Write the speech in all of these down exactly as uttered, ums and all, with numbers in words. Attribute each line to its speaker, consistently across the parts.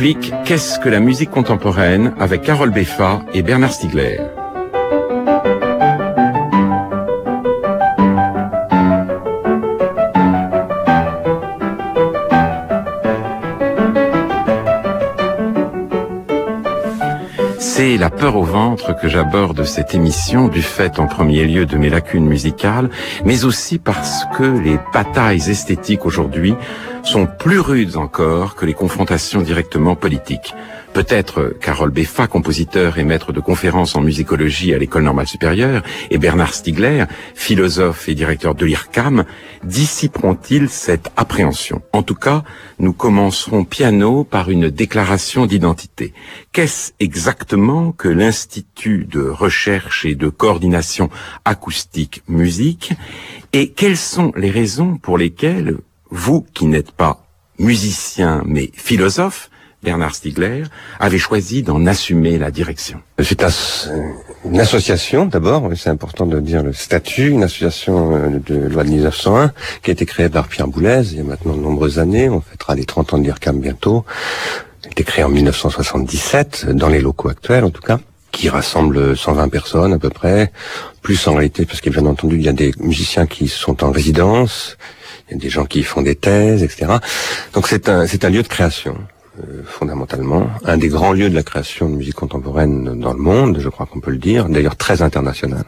Speaker 1: explique qu'est-ce que la musique contemporaine avec Carole Beffa et Bernard Stiegler. C'est la peur au ventre que j'aborde cette émission, du fait en premier lieu de mes lacunes musicales, mais aussi parce que les batailles esthétiques aujourd'hui sont plus rudes encore que les confrontations directement politiques. Peut-être Carole Beffa, compositeur et maître de conférences en musicologie à l'École normale supérieure, et Bernard Stiegler, philosophe et directeur de l'I R C A M, dissiperont-ils cette appréhension. En tout cas, nous commencerons piano par une déclaration d'identité. Qu'est-ce exactement que l'Institut de recherche et de coordination acoustique musique, et quelles sont les raisons pour lesquelles vous, qui n'êtes pas musicien mais philosophe, Bernard Stiegler, avez choisi d'en assumer la direction?
Speaker 2: C'est un, une association, d'abord, c'est important de dire le statut, une association de loi de mille neuf cent un, qui a été créée par Pierre Boulez il y a maintenant de nombreuses années. On fêtera les trente ans de l'I R C A M bientôt. Elle a été créée en mille neuf cent soixante-dix-sept, dans les locaux actuels en tout cas, qui rassemble cent vingt personnes à peu près, plus en réalité, parce que bien entendu, il y a des musiciens qui sont en résidence, il y a des gens qui font des thèses, et cetera. Donc c'est un, c'est un lieu de création. Euh, fondamentalement, un des grands lieux de la création de musique contemporaine dans le monde, je crois qu'on peut le dire, d'ailleurs très international,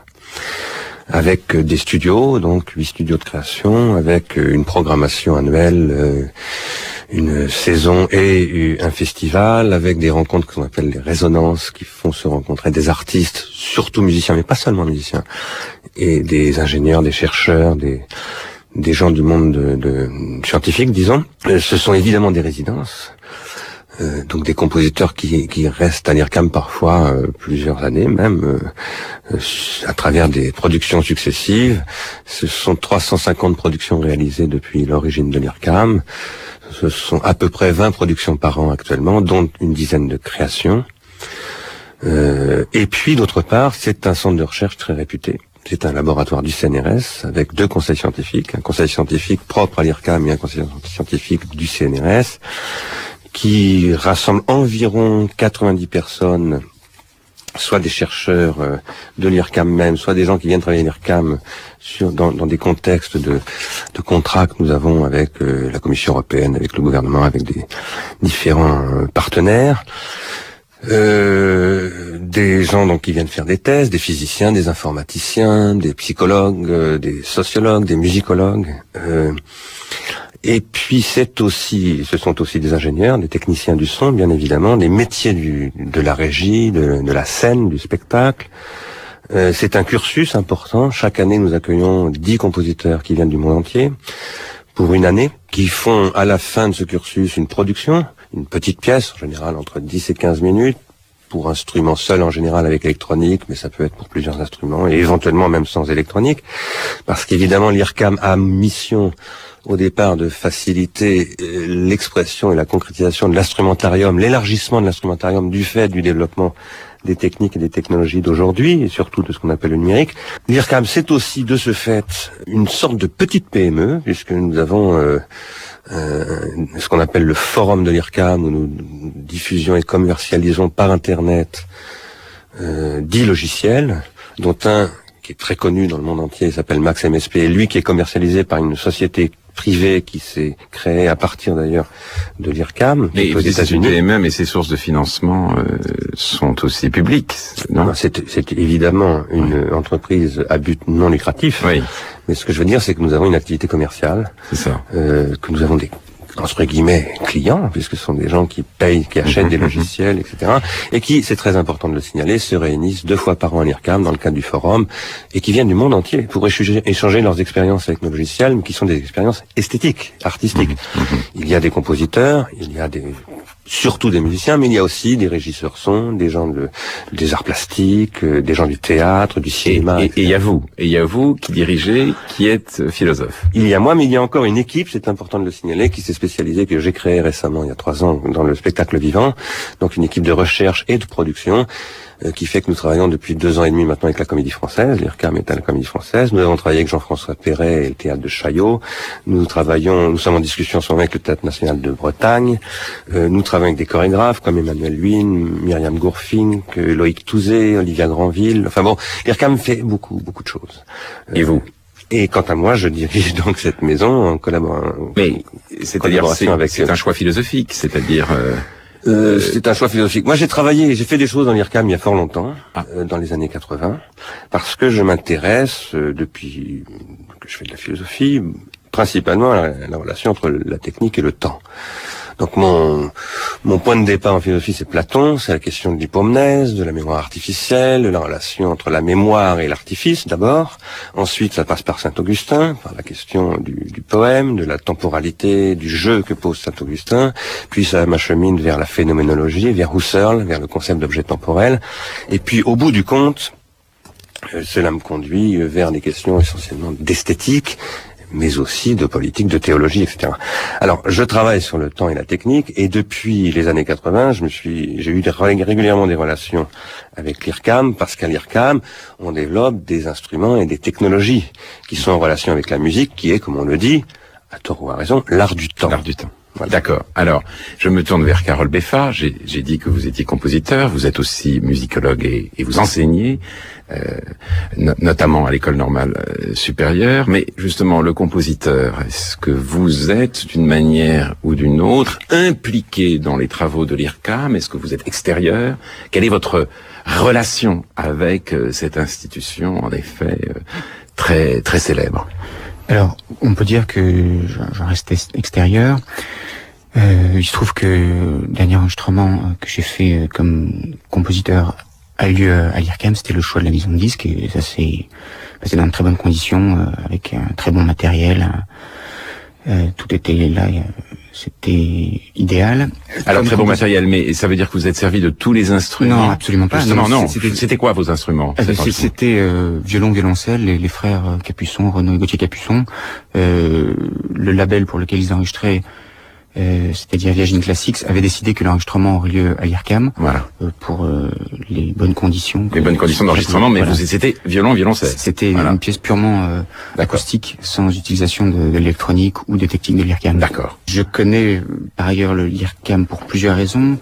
Speaker 2: avec des studios, donc huit studios de création, avec une programmation annuelle, euh, une saison et un festival, avec des rencontres qu'on appelle les résonances, qui font se rencontrer des artistes, surtout musiciens, mais pas seulement musiciens, et des ingénieurs, des chercheurs, des des gens du monde de, de scientifique, disons. Euh, ce sont évidemment des résidences. Euh, donc des compositeurs qui, qui restent à l'I R C A M parfois euh, plusieurs années même, euh, euh, à travers des productions successives. Ce sont trois cent cinquante productions réalisées depuis l'origine de l'I R C A M. Ce sont à peu près vingt productions par an actuellement, dont une dizaine de créations. Euh, et puis d'autre part, c'est un centre de recherche très réputé. C'est un laboratoire du C N R S avec deux conseils scientifiques, un conseil scientifique propre à l'I R C A M et un conseil scientifique du C N R S, qui rassemble environ quatre-vingt-dix personnes, soit des chercheurs euh, de l'I R C A M même, soit des gens qui viennent travailler à l'I R C A M sur, dans, dans des contextes de, de contrats que nous avons avec euh, la Commission européenne, avec le gouvernement, avec des différents euh, partenaires. Euh, des gens donc qui viennent faire des thèses, des physiciens, des informaticiens, des psychologues, euh, des sociologues, des musicologues. Euh, et puis c'est aussi, ce sont aussi des ingénieurs, des techniciens du son, bien évidemment, des métiers du, de la régie, de, de la scène, du spectacle. Euh, c'est un cursus important. Chaque année, nous accueillons dix compositeurs qui viennent du monde entier pour une année, qui font à la fin de ce cursus une production, une petite pièce, en général entre dix et quinze minutes, pour instruments seuls en général avec électronique, mais ça peut être pour plusieurs instruments, et éventuellement même sans électronique, parce qu'évidemment l'I R C A M a mission au départ de faciliter l'expression et la concrétisation de l'instrumentarium, l'élargissement de l'instrumentarium du fait du développement des techniques et des technologies d'aujourd'hui, et surtout de ce qu'on appelle le numérique. L'I R C A M, c'est aussi de ce fait une sorte de petite P M E, puisque nous avons euh, euh, ce qu'on appelle le forum de l'I R C A M, où nous diffusions et commercialisons par Internet euh, dix logiciels, dont un qui est très connu dans le monde entier, il s'appelle Max M S P, et lui qui est commercialisé par une société privée qui s'est créée à partir d'ailleurs de l'I R C A M
Speaker 1: et aux États-Unis. Et même et ses sources de financement euh, sont aussi publiques, non?
Speaker 2: C'est, c'est évidemment une oui. entreprise à but non lucratif.
Speaker 1: Oui.
Speaker 2: Mais ce que je veux dire, c'est que nous avons une activité commerciale.
Speaker 1: C'est ça.
Speaker 2: Euh, que nous avons des entre guillemets clients, puisque ce sont des gens qui payent, qui achètent des logiciels, et cetera, et qui, c'est très important de le signaler, se réunissent deux fois par an à l'I R C A M dans le cadre du forum, et qui viennent du monde entier pour échanger, échanger leurs expériences avec nos logiciels, mais qui sont des expériences esthétiques, artistiques. Il y a des compositeurs, il y a des surtout des musiciens, mais il y a aussi des régisseurs son, des gens de, des arts plastiques, euh, des gens du théâtre, du cinéma.
Speaker 1: Et, et, et il y a vous, et il y a vous qui dirigez, qui êtes philosophe.
Speaker 2: Il y a moi, mais il y a encore une équipe, c'est important de le signaler, qui s'est spécialisée, que j'ai créée récemment, il y a trois ans, dans le spectacle vivant. Donc une équipe de recherche et de production, euh, qui fait que nous travaillons depuis deux ans et demi maintenant avec la Comédie Française. L'I R C A M est à la Comédie Française. Nous avons travaillé avec Jean-François Perret et le Théâtre de Chaillot. Nous travaillons, nous sommes en discussion en ce moment avec le Théâtre National de Bretagne. Euh, nous travaillons avec des chorégraphes comme Emmanuel Huynh, Myriam Gourfink, Loïc Touzé, Olivia Granville. Enfin bon, l'I R C A M fait beaucoup, beaucoup de choses.
Speaker 1: Et vous?
Speaker 2: Et quant à moi, je dirige donc cette maison en collaborant.
Speaker 1: Mais c'est-à-dire c'est avec... c'est un choix philosophique, c'est-à-dire euh,
Speaker 2: euh, c'est un choix philosophique. Moi, j'ai travaillé, j'ai fait des choses dans l'I R C A M il y a fort longtemps, ah. euh, dans les années quatre-vingts, parce que je m'intéresse euh, depuis que je fais de la philosophie, principalement à la, la relation entre la technique et le temps. Donc mon mon point de départ en philosophie, c'est Platon, c'est la question de l'hypomnèse, de la mémoire artificielle, de la relation entre la mémoire et l'artifice d'abord. Ensuite, ça passe par Saint-Augustin, par la question du, du poème, de la temporalité, du jeu que pose Saint-Augustin. Puis ça m'achemine vers la phénoménologie, vers Husserl, vers le concept d'objet temporel. Et puis au bout du compte, euh, cela me conduit vers des questions essentiellement d'esthétique, mais aussi de politique, de théologie, et cetera. Alors, je travaille sur le temps et la technique, et depuis les années quatre-vingts, je me suis, j'ai eu des, régulièrement des relations avec l'I R C A M, parce qu'à l'I R C A M, on développe des instruments et des technologies qui sont en relation avec la musique, qui est, comme on le dit, à tort ou à raison, l'art du temps.
Speaker 1: L'art du temps. Voilà. D'accord. Alors, je me tourne vers Carole Beffa. J'ai, j'ai dit que vous étiez compositeur, vous êtes aussi musicologue et, et vous enseignez, euh, no- notamment à l'école normale euh, supérieure. Mais justement, le compositeur, est-ce que vous êtes d'une manière ou d'une autre impliqué dans les travaux de l'I R C A M? Est-ce que vous êtes extérieur? Quelle est votre relation avec euh, cette institution, en effet, euh, très très célèbre?
Speaker 3: Alors, on peut dire que j'en reste extérieur. Euh, il se trouve que le dernier enregistrement que j'ai fait comme compositeur a lieu à l'I R C A M, c'était le choix de la maison de disques, et ça s'est passé dans de très bonnes conditions, avec un très bon matériel. Euh, tout était là, c'était idéal.
Speaker 1: Alors,
Speaker 3: comme
Speaker 1: très bon matériel, mais ça veut dire que vous êtes servi de tous les instruments?
Speaker 3: Non, absolument pas.
Speaker 1: Justement, non, non.
Speaker 3: C'était,
Speaker 1: c'était quoi vos instruments?
Speaker 3: euh, C'était euh, violon, violoncelle, les, les frères Capuçon, Renaud et Gauthier Capuçon. Euh, le label pour lequel ils enregistraient, euh, c'est-à-dire Virgin Classics, avait décidé que l'enregistrement aurait lieu à l'I R C A M,
Speaker 1: voilà.
Speaker 3: euh, pour euh, les bonnes conditions.
Speaker 1: Les bonnes conditions d'enregistrement, mais voilà. Vous, c'était violon, violoncelle.
Speaker 3: C'était
Speaker 1: voilà.
Speaker 3: Une pièce purement euh, acoustique, sans utilisation de, de l'électronique ou des techniques de l'I R C A M.
Speaker 1: D'accord.
Speaker 3: Je connais par ailleurs le l'I R C A M pour plusieurs raisons.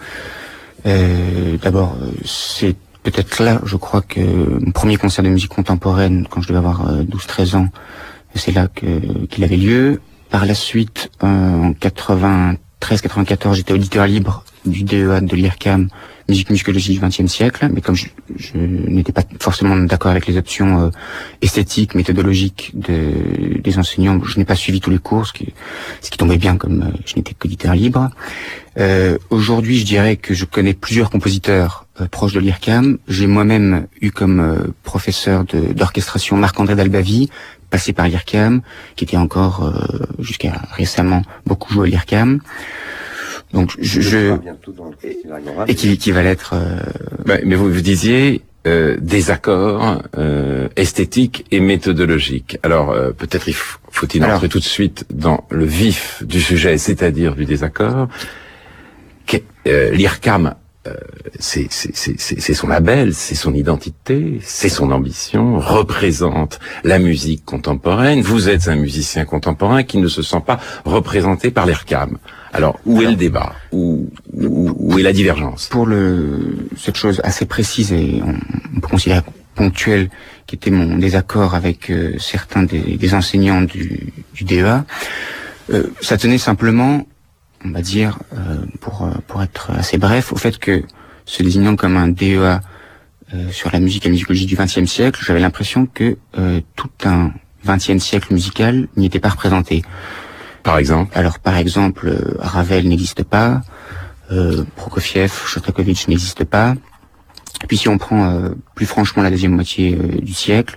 Speaker 3: Euh, d'abord, c'est peut-être là, je crois, que mon premier concert de musique contemporaine, quand je devais avoir euh, douze treize ans, c'est là que qu'il avait lieu. Par la suite, euh, en quatre-vingt-treize quatre-vingt-quatorze, j'étais auditeur libre du D E A de l'I R C A M, musique musicologie du vingtième siècle, mais comme je, je n'étais pas forcément d'accord avec les options euh, esthétiques, méthodologiques de, des enseignants, je n'ai pas suivi tous les cours, ce qui, ce qui tombait bien comme euh, je n'étais qu'auditeur libre. Euh, aujourd'hui, je dirais que je connais plusieurs compositeurs euh, proches de l'I R C A M. J'ai moi-même eu comme euh, professeur de, d'orchestration Marc-André Dalbavie, passé par l'I R C A M, qui était encore, euh, jusqu'à récemment, beaucoup joué à l'I R C A M. Donc, je... je et qui, qui va l'être... Euh...
Speaker 1: Ben, mais vous, vous disiez euh, des accords euh, esthétiques et méthodologiques. Alors, euh, peut-être il faut, faut-il entrer Alors, tout de suite dans le vif du sujet, c'est-à-dire du désaccord. Que, euh, L'I R C A M, Euh, c'est, c'est, c'est, c'est son label, c'est son identité, c'est son ambition, représente la musique contemporaine. Vous êtes un musicien contemporain qui ne se sent pas représenté par l'I R C A M. Alors, où Alors, est le débat? Où, où, où est la divergence?
Speaker 3: Pour le, cette chose assez précise et on, on peut considérer ponctuelle, qui était mon désaccord avec euh, certains des, des enseignants du, du D E A, euh, ça tenait simplement, on va dire, euh, pour pour être assez bref, au fait que, se désignant comme un D E A euh, sur la musique et la musicologie du vingtième siècle, j'avais l'impression que euh, tout un vingtième siècle musical n'y était pas représenté.
Speaker 1: Par exemple
Speaker 3: Alors, par exemple, euh, Ravel n'existe pas, euh, Prokofiev, Shostakovich n'existe pas. Et puis si on prend euh, plus franchement la deuxième moitié euh, du siècle,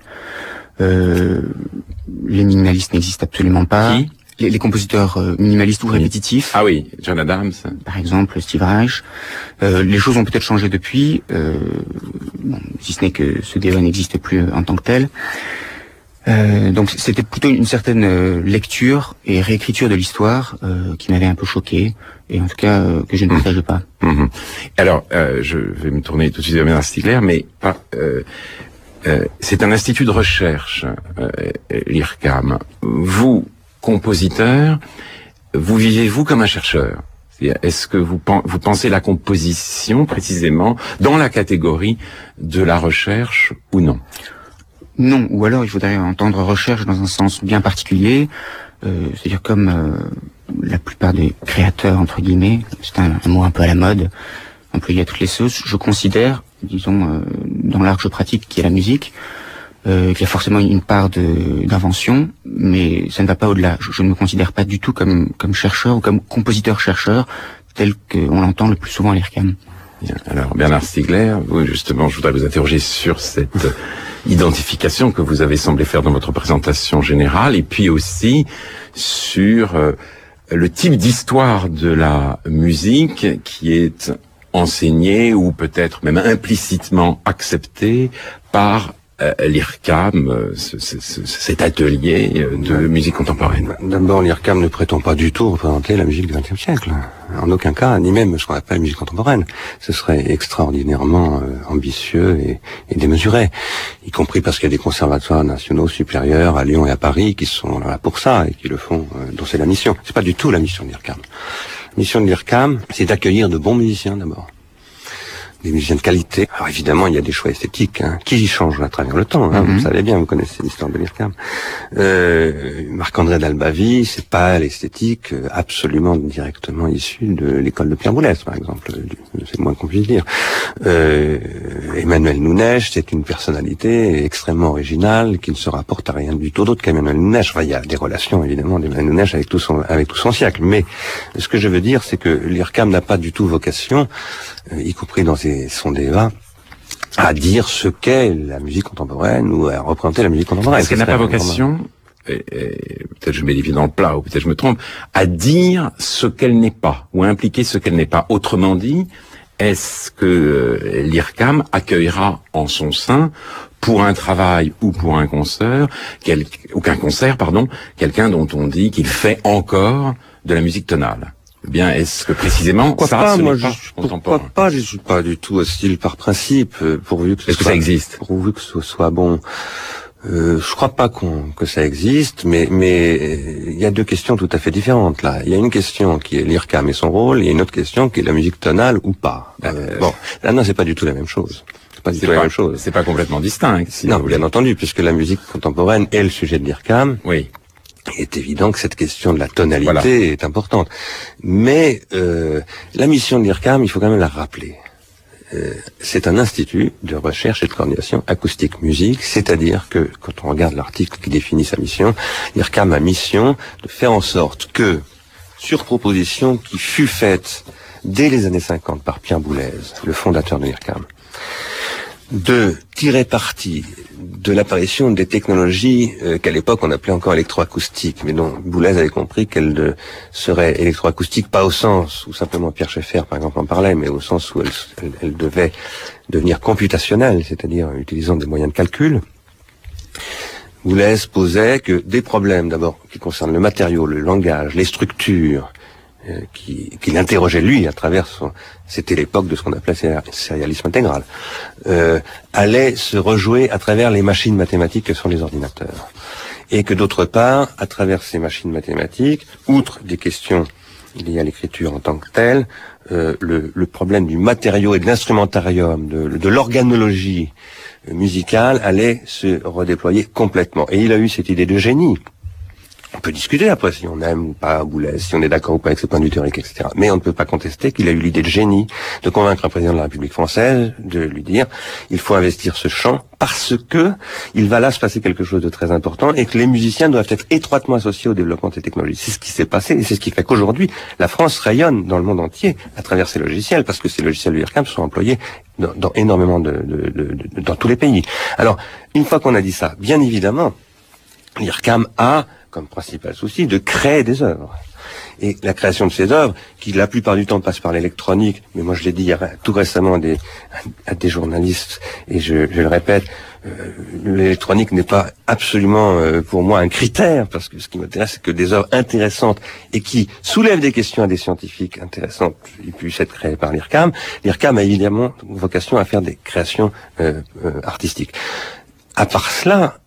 Speaker 3: euh, les minimalistes n'existent absolument pas.
Speaker 1: Qui
Speaker 3: Les, les compositeurs euh, minimalistes ou répétitifs.
Speaker 1: Ah oui, John Adams.
Speaker 3: Par exemple, Steve Reich. Euh, les choses ont peut-être changé depuis, euh, bon, si ce n'est que ce D E A n'existe plus en tant que tel. Euh, donc c'était plutôt une certaine euh, lecture et réécriture de l'histoire euh, qui m'avait un peu choqué, et en tout cas euh, que je ne partage pas.
Speaker 1: Mmh. Alors, euh, je vais me tourner tout de suite vers Bernard Stiegler, mais euh, euh, c'est un institut de recherche, euh, l'I R C A M. Vous, compositeur, vous vivez-vous comme un chercheur? Est-ce que vous, vous pensez la composition précisément dans la catégorie de la recherche ou non?
Speaker 3: Non, ou alors il faudrait entendre recherche dans un sens bien particulier, euh, c'est-à-dire comme euh, la plupart des créateurs, entre guillemets, c'est un, un mot un peu à la mode, employé à toutes les sauces, je considère, disons, euh, dans l'art que je pratique, qui est la musique, euh, qu'il y a forcément une part de, d'invention, mais ça ne va pas au-delà. Je, je ne me considère pas du tout comme, comme chercheur ou comme compositeur-chercheur, tel qu'on l'entend le plus souvent à l'I R C A M.
Speaker 1: Bien. Alors, Bernard Stiegler, vous, justement, je voudrais vous interroger sur cette identification que vous avez semblé faire dans votre présentation générale, et puis aussi sur euh, le type d'histoire de la musique qui est enseignée ou peut-être même implicitement acceptée par euh, l'I R C A M, euh, ce, ce, ce, cet atelier de musique contemporaine.
Speaker 2: D'abord, l'I R C A M ne prétend pas du tout représenter la musique du vingtième siècle. En aucun cas, ni même ce qu'on appelle la musique contemporaine. Ce serait extraordinairement euh, ambitieux et, et démesuré, y compris parce qu'il y a des conservatoires nationaux supérieurs à Lyon et à Paris qui sont là pour ça et qui le font, euh, dont c'est la mission. C'est pas du tout la mission de l'I R C A M. La mission de l'I R C A M, c'est d'accueillir de bons musiciens d'abord. Des musiciens de qualité. Alors évidemment, il y a des choix esthétiques hein, qui changent à travers le temps. Hein, mm-hmm. Vous le savez bien, vous connaissez l'histoire de l'I R C A M. Euh, Marc-André d'Albavie, c'est pas l'esthétique absolument directement issue de l'école de Pierre Boulez, par exemple. C'est le moins qu'on puisse dire. Euh, Emmanuel Nounèche, c'est une personnalité extrêmement originale qui ne se rapporte à rien du tout d'autre qu'Emmanuel Nounèche. Enfin, il y a des relations évidemment d'Emmanuel Nounèche avec tout son avec tout son siècle. Mais ce que je veux dire, c'est que l'I R C A M n'a pas du tout vocation, euh, y compris dans ses son débat, à dire ce qu'est la musique contemporaine ou à représenter la musique contemporaine.
Speaker 1: Est-ce qu'elle n'a pas vocation, et, et, peut-être je mets les pieds dans le plat ou peut-être je me trompe, à dire ce qu'elle n'est pas ou à impliquer ce qu'elle n'est pas? Autrement dit, est-ce que euh, l'I R C A M accueillera en son sein, pour un travail ou pour un concert, quel, ou qu'un concert, pardon, quelqu'un dont on dit qu'il fait encore de la musique tonale? Bien, est-ce que précisément
Speaker 2: pourquoi
Speaker 1: ça,
Speaker 2: pas,
Speaker 1: ce
Speaker 2: moi,
Speaker 1: n'est pas
Speaker 2: je,
Speaker 1: contemporain?
Speaker 2: Pourquoi pas, je suis pas du tout hostile par principe, pourvu que ce
Speaker 1: est-ce
Speaker 2: soit,
Speaker 1: que ça existe?
Speaker 2: Pourvu que ce soit bon. Euh, je crois pas qu'on, que ça existe, mais mais il y a deux questions tout à fait différentes là. Il y a une question qui est l'I R C A M et son rôle, et il y a une autre question qui est la musique tonale ou pas. Euh, euh, bon, là non, c'est pas du tout la même chose. C'est pas du tout la même chose.
Speaker 1: C'est pas complètement distinct. Si
Speaker 2: non, bien entendu, puisque la musique contemporaine est le sujet de l'I R C A M.
Speaker 1: Oui.
Speaker 2: Il est évident que cette question de la tonalité voilà. est importante. Mais euh, la mission de l'I R C A M, il faut quand même la rappeler. Euh, c'est un institut de recherche et de coordination acoustique musique, c'est-à-dire que, quand on regarde l'article qui définit sa mission, l'I R C A M a mission de faire en sorte que, sur proposition qui fut faite dès les années cinquante par Pierre Boulez, le fondateur de l'I R C A M, de tirer parti de l'apparition des technologies euh, qu'à l'époque on appelait encore électroacoustiques, mais dont Boulez avait compris qu'elles euh, seraient électroacoustiques pas au sens où simplement Pierre Schaeffer par exemple en parlait, mais au sens où elles, elles, elles devaient devenir computationnelles, c'est-à-dire utilisant des moyens de calcul. Boulez posait que des problèmes d'abord qui concernent le matériau, le langage, les structures, euh, qui, qui l'interrogeait lui à travers son... C'était l'époque de ce qu'on appelait le sérialisme intégral, euh, allait se rejouer à travers les machines mathématiques que sont les ordinateurs. Et que d'autre part, à travers ces machines mathématiques, outre des questions liées à l'écriture en tant que telle, euh, le, le problème du matériau et de l'instrumentarium, de, de l'organologie musicale allait se redéployer complètement. Et il a eu cette idée de génie. On peut discuter après si on aime ou pas Boulez, si on est d'accord ou pas avec ses points de vue théoriques, et cetera. Mais on ne peut pas contester qu'il a eu l'idée de génie de convaincre un président de la République française de lui dire il faut investir ce champ parce que il va là se passer quelque chose de très important et que les musiciens doivent être étroitement associés au développement de ces technologies. C'est ce qui s'est passé et c'est ce qui fait qu'aujourd'hui la France rayonne dans le monde entier à travers ces logiciels parce que ces logiciels du I R C A M sont employés dans, dans énormément de, de, de, de dans tous les pays. Alors une fois qu'on a dit ça, bien évidemment, l'I R C A M a comme principal souci de créer des œuvres. Et la création de ces œuvres, qui la plupart du temps passent par l'électronique, mais moi je l'ai dit hier, tout récemment à des, à des journalistes, et je, je le répète, euh, l'électronique n'est pas absolument euh, pour moi un critère, parce que ce qui m'intéresse, c'est que des œuvres intéressantes et qui soulèvent des questions à des scientifiques intéressantes puissent être créées par l'I R C A M. L'I R C A M a évidemment vocation à faire des créations euh, euh, artistiques. À part cela,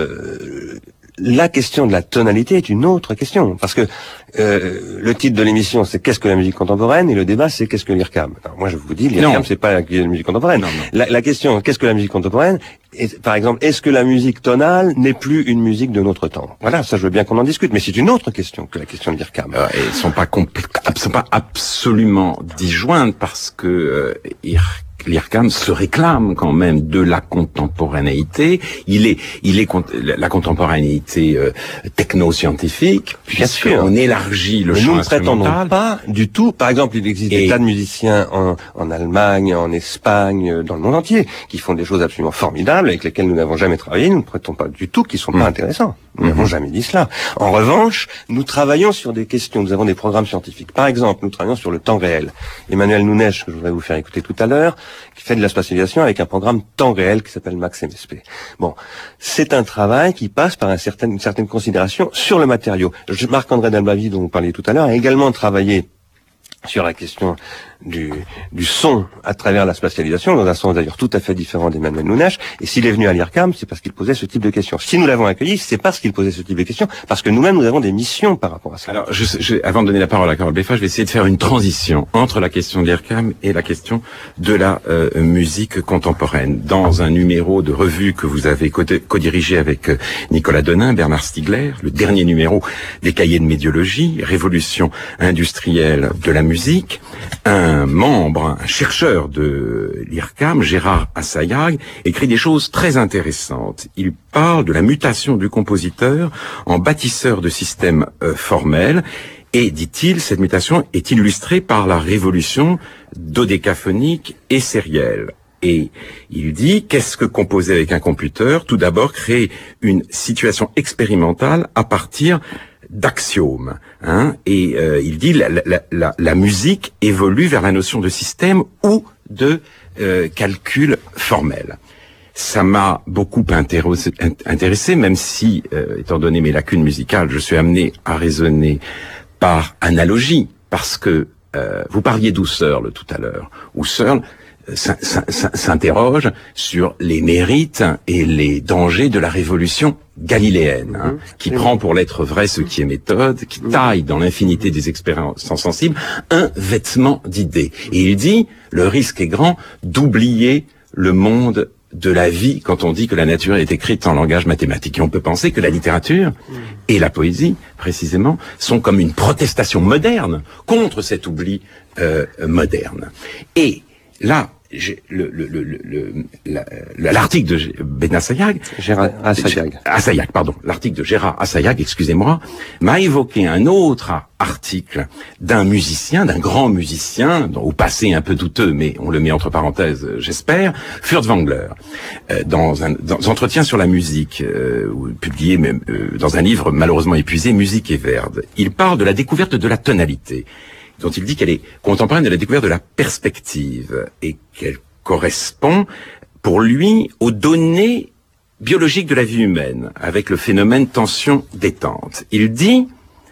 Speaker 2: euh, la question de la tonalité est une autre question, parce que euh, le titre de l'émission c'est qu'est-ce que la musique contemporaine, et le débat c'est qu'est-ce que l'I R C A M. Alors moi je vous dis, l'I R C A M c'est pas la musique contemporaine. Non, non. La, la question qu'est-ce que la musique contemporaine, est, par exemple, est-ce que la musique tonale n'est plus une musique de notre temps? Voilà, ça je veux bien qu'on en discute, mais c'est une autre question que la question de l'I R C A M.
Speaker 1: Euh, et ils sont pas compl- sont pas absolument disjointes, parce que euh, l'I R C A M se réclame quand même de la contemporanéité. Il est, il est la contemporanéité euh, techno-scientifique.
Speaker 2: Bien sûr,
Speaker 1: on élargit le
Speaker 2: mais
Speaker 1: champ
Speaker 2: nous ne
Speaker 1: instrumental.
Speaker 2: prétendons pas du tout. Par exemple, il existe
Speaker 1: Et...
Speaker 2: des tas de musiciens en, en Allemagne, en Espagne, dans le monde entier, qui font des choses absolument formidables avec lesquelles nous n'avons jamais travaillé. Nous ne prétendons pas du tout qu'ils sont mmh. pas intéressants. Nous n'avons mmh. jamais dit cela. En revanche, nous travaillons sur des questions. Nous avons des programmes scientifiques. Par exemple, nous travaillons sur le temps réel. Emmanuel Nunes, que je voudrais vous faire écouter tout à l'heure, qui fait de la spatialisation avec un programme temps réel qui s'appelle Max M S P. Bon, c'est un travail qui passe par un certain, une certaine considération sur le matériau. Marc-André Dalbavie, dont vous parliez tout à l'heure, a également travaillé sur la question du, du son à travers la spatialisation, dans un sens d'ailleurs tout à fait différent d'Emmanuel Nunes. Et s'il est venu à l'I R C A M, c'est parce qu'il posait ce type de questions. Si nous l'avons accueilli, c'est parce qu'il posait ce type de questions, parce que nous-mêmes, nous avons des missions par rapport à ça.
Speaker 1: Alors, je, je, avant de donner la parole à Carole Beffa, je vais essayer de faire une transition entre la question de l'I R C A M et la question de la euh, musique contemporaine. Dans un numéro de revue que vous avez co-dirigé avec euh, Nicolas Denain, Bernard Stiegler, le dernier numéro des cahiers de médiologie, Révolution industrielle de la musique, un membre, un chercheur de l'I R C A M, Gérard Assayag, écrit des choses très intéressantes. Il parle de la mutation du compositeur en bâtisseur de systèmes euh, formels, et, dit-il, cette mutation est illustrée par la révolution dodécaphonique et sérielle. Et il dit, qu'est-ce que composer avec un computer? Tout d'abord, créer une situation expérimentale à partir d'axiomes, hein, et euh, il dit la, la, la, la musique évolue vers la notion de système ou de euh, calcul formel. Ça m'a beaucoup intéressé, intéressé même si, euh, étant donné mes lacunes musicales, je suis amené à raisonner par analogie, parce que euh, vous parliez d'Husserl tout à l'heure. Husserl s'interroge sur les mérites et les dangers de la révolution galiléenne, hein, qui prend pour l'être vrai ce qui est méthode, qui taille dans l'infinité des expériences sensibles un vêtement d'idées. Et il dit, le risque est grand d'oublier le monde de la vie quand on dit que la nature est écrite en langage mathématique. Et on peut penser que la littérature et la poésie, précisément, sont comme une protestation moderne contre cet oubli euh, moderne. Et là, j'ai le, le, le, le, la, l'article de Ben Assayag,
Speaker 2: Gérard Assayag,
Speaker 1: Assayag, pardon, l'article de Gérard Assayag, excusez-moi, m'a évoqué un autre article d'un musicien, d'un grand musicien, au passé un peu douteux, mais on le met entre parenthèses, j'espère, Furtwängler, euh, dans un dans, entretien sur la musique, euh, publié même euh, dans un livre malheureusement épuisé, Musique et Verde. Il parle de la découverte de la tonalité, dont il dit qu'elle est contemporaine de la découverte de la perspective et qu'elle correspond, pour lui, aux données biologiques de la vie humaine, avec le phénomène tension-détente. Il dit,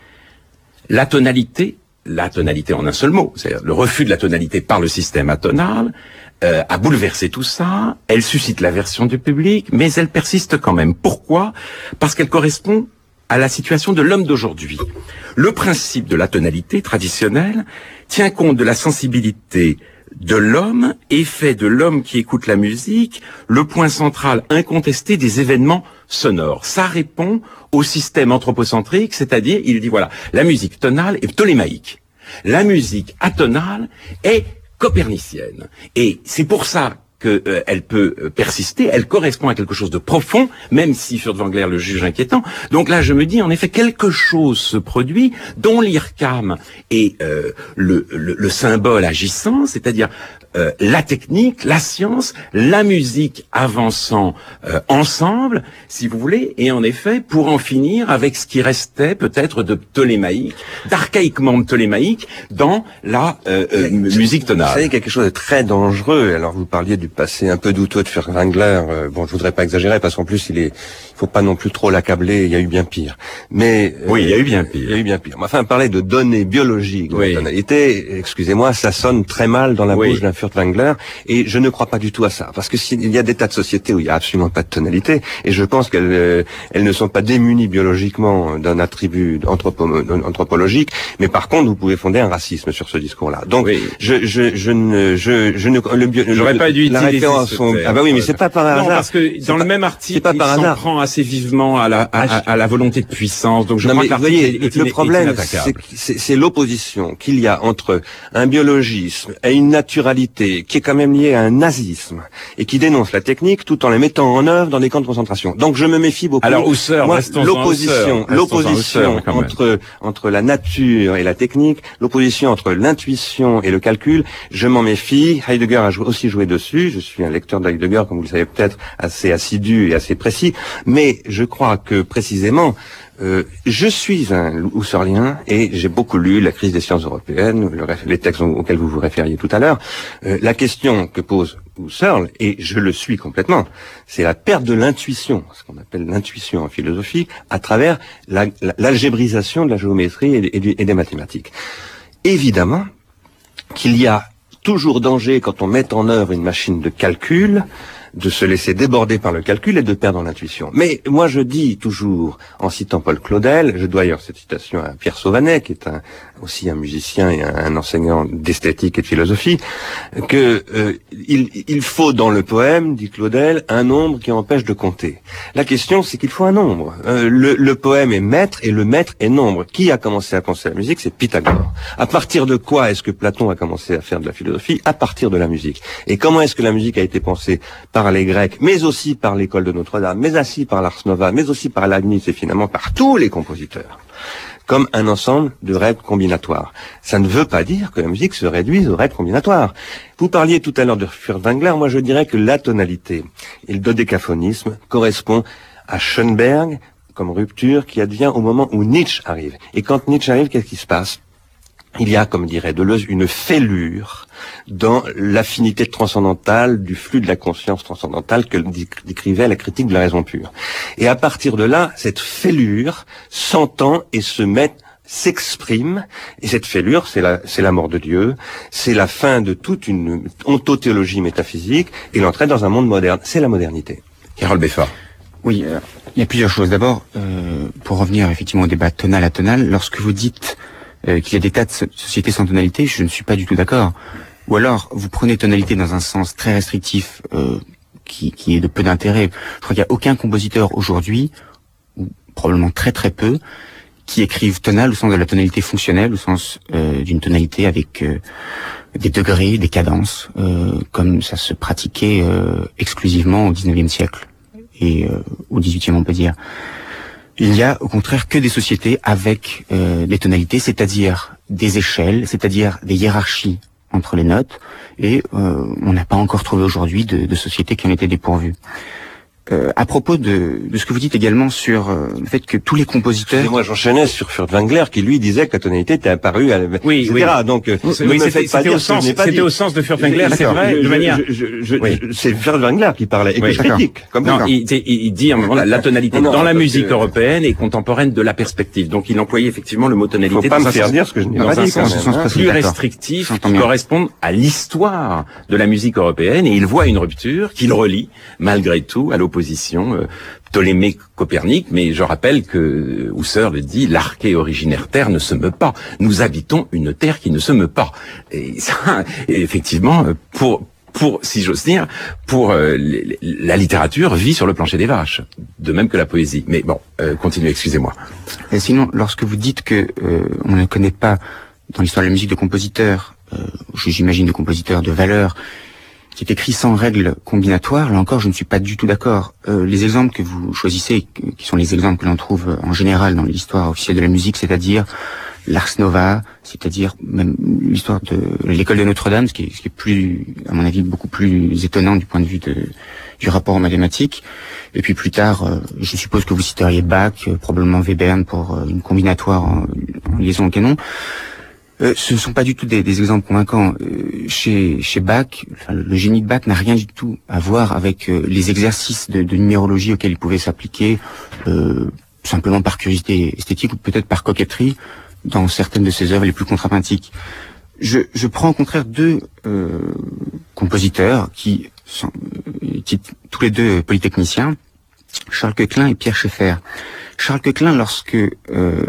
Speaker 1: la tonalité, la tonalité en un seul mot, c'est-à-dire le refus de la tonalité par le système atonal, euh, a bouleversé tout ça, elle suscite l'aversion du public, mais elle persiste quand même. Pourquoi? Parce qu'elle correspond à la situation de l'homme d'aujourd'hui. Le principe de la tonalité traditionnelle tient compte de la sensibilité de l'homme et fait de l'homme qui écoute la musique le point central incontesté des événements sonores. Ça répond au système anthropocentrique, c'est-à-dire, il dit voilà, la musique tonale est ptolémaïque. La musique atonale est copernicienne. Et c'est pour ça qu'elle euh, peut euh, persister, elle correspond à quelque chose de profond, même si Furtwängler le juge inquiétant. Donc là, je me dis, en effet, quelque chose se produit dont l'I R C A M est euh, le, le, le symbole agissant, c'est-à-dire euh, la technique, la science, la musique avançant euh, ensemble, si vous voulez, et en effet, pour en finir avec ce qui restait peut-être de ptolémaïque, d'archaïquement ptolémaïque dans la euh, euh, musique tonale.
Speaker 2: Vous savez, quelque chose de très dangereux. Alors, vous parliez du passé un peu douteux de Furtwängler. Euh, bon, je voudrais pas exagérer, parce qu'en plus, il est, il faut pas non plus trop l'accabler. Il y a eu bien pire. Mais euh,
Speaker 1: oui, il y a eu bien pire.
Speaker 2: Il y a eu bien pire. Mais enfin, parler de données biologiques, de
Speaker 1: oui.
Speaker 2: tonalité, excusez-moi, ça sonne très mal dans la
Speaker 1: oui.
Speaker 2: bouche d'un Furtwängler, et je ne crois pas du tout à ça, parce que s'il y a des tas de sociétés où il y a absolument pas de tonalité, et je pense qu'elles, euh, elles ne sont pas démunies biologiquement d'un attribut anthropo anthropologique, mais par contre, vous pouvez fonder un racisme sur ce discours-là. Donc, oui. je, je, je ne, je, je ne, le bio,
Speaker 1: j'aurais pas dû
Speaker 2: la
Speaker 1: utiliser
Speaker 2: référence,
Speaker 1: ce
Speaker 2: on, ah bah oui, mais c'est pas par hasard.
Speaker 1: Non, parce que dans
Speaker 2: pas,
Speaker 1: le même article,
Speaker 2: pas par
Speaker 1: il s'en
Speaker 2: hasard.
Speaker 1: prend assez vivement à la, à, à, à la volonté de puissance. Donc, je
Speaker 2: non,
Speaker 1: crois
Speaker 2: mais
Speaker 1: que
Speaker 2: vous voyez,
Speaker 1: est, est
Speaker 2: le problème, c'est, c'est l'opposition qu'il y a entre un biologisme et une naturalité qui est quand même liée à un nazisme et qui dénonce la technique tout en la mettant en œuvre dans des camps de concentration. Donc, je me méfie beaucoup.
Speaker 1: Alors, Husserl,
Speaker 2: moi, l'opposition, l'opposition entre entre la nature et la technique, l'opposition entre l'intuition et le calcul, je m'en méfie. Heidegger a aussi joué dessus. Je suis un lecteur d'Heidegger, comme vous le savez peut-être, assez assidu et assez précis. Mais je crois que précisément, euh, je suis un husserlien et j'ai beaucoup lu la crise des sciences européennes, le, les textes auxquels vous vous référiez tout à l'heure. Euh, la question que pose Husserl, et je le suis complètement, c'est la perte de l'intuition, ce qu'on appelle l'intuition en philosophie, à travers la, la, l'algébrisation de la géométrie et, et, et des mathématiques. Évidemment qu'il y a toujours danger quand on met en œuvre une machine de calcul, de se laisser déborder par le calcul et de perdre l'intuition. Mais moi je dis toujours, en citant Paul Claudel, je dois d'ailleurs cette citation à Pierre Sauvanet, qui est un, aussi un musicien et un, un enseignant d'esthétique et de philosophie, que euh, il, il faut dans le poème, dit Claudel, un nombre qui empêche de compter. La question c'est qu'il faut un nombre. Euh, le, le poème est maître et le maître est nombre. Qui a commencé à penser à la musique? C'est Pythagore. À partir de quoi est-ce que Platon a commencé à faire de la philosophie? À partir de la musique. Et comment est-ce que la musique a été pensée par les Grecs, mais aussi par l'école de Notre-Dame, mais aussi par l'Ars Nova, mais aussi par Leibniz et finalement par tous les compositeurs, comme un ensemble de règles combinatoires. Ça ne veut pas dire que la musique se réduise aux règles combinatoires. Vous parliez tout à l'heure de Furtwängler, moi je dirais que la tonalité et le dodécaphonisme correspond à Schoenberg comme rupture qui advient au moment où Nietzsche arrive. Et quand Nietzsche arrive, qu'est-ce qui se passe? Il y a, comme dirait Deleuze, une fêlure dans l'affinité transcendantale du flux de la conscience transcendantale que décrivait la critique de la raison pure. Et à partir de là, cette fêlure s'entend et se met, s'exprime, et cette fêlure, c'est la, c'est la mort de Dieu, c'est la fin de toute une ontothéologie métaphysique et l'entrée dans un monde moderne. C'est la modernité.
Speaker 1: Carole Beffa.
Speaker 3: Oui, euh, il y a plusieurs choses. D'abord, euh, pour revenir effectivement au débat tonal à tonal, lorsque vous dites Euh, qu'il y a des tas de so- sociétés sans tonalité, je ne suis pas du tout d'accord. Ou alors, vous prenez tonalité dans un sens très restrictif, euh, qui, qui est de peu d'intérêt. Je crois qu'il n'y a aucun compositeur aujourd'hui, ou probablement très très peu, qui écrivent tonal au sens de la tonalité fonctionnelle, au sens euh, d'une tonalité avec euh, des degrés, des cadences, euh, comme ça se pratiquait euh, exclusivement au dix-neuvième siècle et euh, au dix-huitième, on peut dire. Il y a au contraire que des sociétés avec euh, des tonalités, c'est-à-dire des échelles, c'est-à-dire des hiérarchies entre les notes, et euh, on n'a pas encore trouvé aujourd'hui de, de sociétés qui en étaient dépourvues. Euh, à propos de, de ce que vous dites également sur euh, le fait que tous les compositeurs...
Speaker 2: Moi, j'enchaînais sur Furtwängler qui lui disait que la tonalité était apparue, à...
Speaker 1: oui,
Speaker 2: et cetera.
Speaker 1: Oui.
Speaker 2: Donc,
Speaker 1: oui, c'était, c'était, au sens, c'était au sens de Furtwängler, c'est vrai,
Speaker 2: je,
Speaker 1: de manière...
Speaker 2: Je, je, je, oui. je, c'est Furtwängler qui parlait, et
Speaker 1: oui,
Speaker 2: que je critique. Comme
Speaker 1: non, il, il, il dit voilà, la tonalité non, dans la musique que... européenne et contemporaine de la perspective. Donc, il employait effectivement le mot tonalité.
Speaker 2: Faut pas me faire dire ce que je n'ai pas dit.
Speaker 1: Dans un sens hein, plus restrictif qui correspond à l'histoire de la musique européenne, et il voit une rupture qu'il relie, malgré tout, à l'opposition euh, Ptolémée Copernic, mais je rappelle que Husserl dit l'arché originaire terre ne se meut pas. Nous habitons une terre qui ne se meut pas. Et ça, et effectivement, pour pour si j'ose dire, pour euh, les, la littérature vit sur le plancher des vaches, de même que la poésie. Mais bon, euh, continuez, excusez-moi.
Speaker 3: Et sinon, lorsque vous dites que euh, on ne connaît pas dans l'histoire de la musique de compositeurs, euh, j'imagine de compositeurs de valeur, qui est écrit sans règles combinatoires, là encore, je ne suis pas du tout d'accord. Euh, les exemples que vous choisissez, qui sont les exemples que l'on trouve en général dans l'histoire officielle de la musique, c'est-à-dire l'Ars Nova, c'est-à-dire même l'histoire de l'école de Notre-Dame, ce qui est, ce qui est plus, à mon avis, beaucoup plus étonnant du point de vue de, du rapport aux mathématiques. Et puis plus tard, euh, je suppose que vous citeriez Bach, euh, probablement Webern pour euh, une combinatoire en, en liaison au canon. Euh, ce ne sont pas du tout des, des exemples convaincants. Euh, chez, chez Bach, enfin, le génie de Bach n'a rien du tout à voir avec euh, les exercices de, de numérologie auxquels il pouvait s'appliquer, euh, simplement par curiosité esthétique ou peut-être par coquetterie dans certaines de ses œuvres les plus contrapuntiques. Je, je prends au contraire deux euh, compositeurs qui sont qui, tous les deux polytechniciens, Charles Koechlin et Pierre Schaeffer. Charles Koechlin, lorsque euh,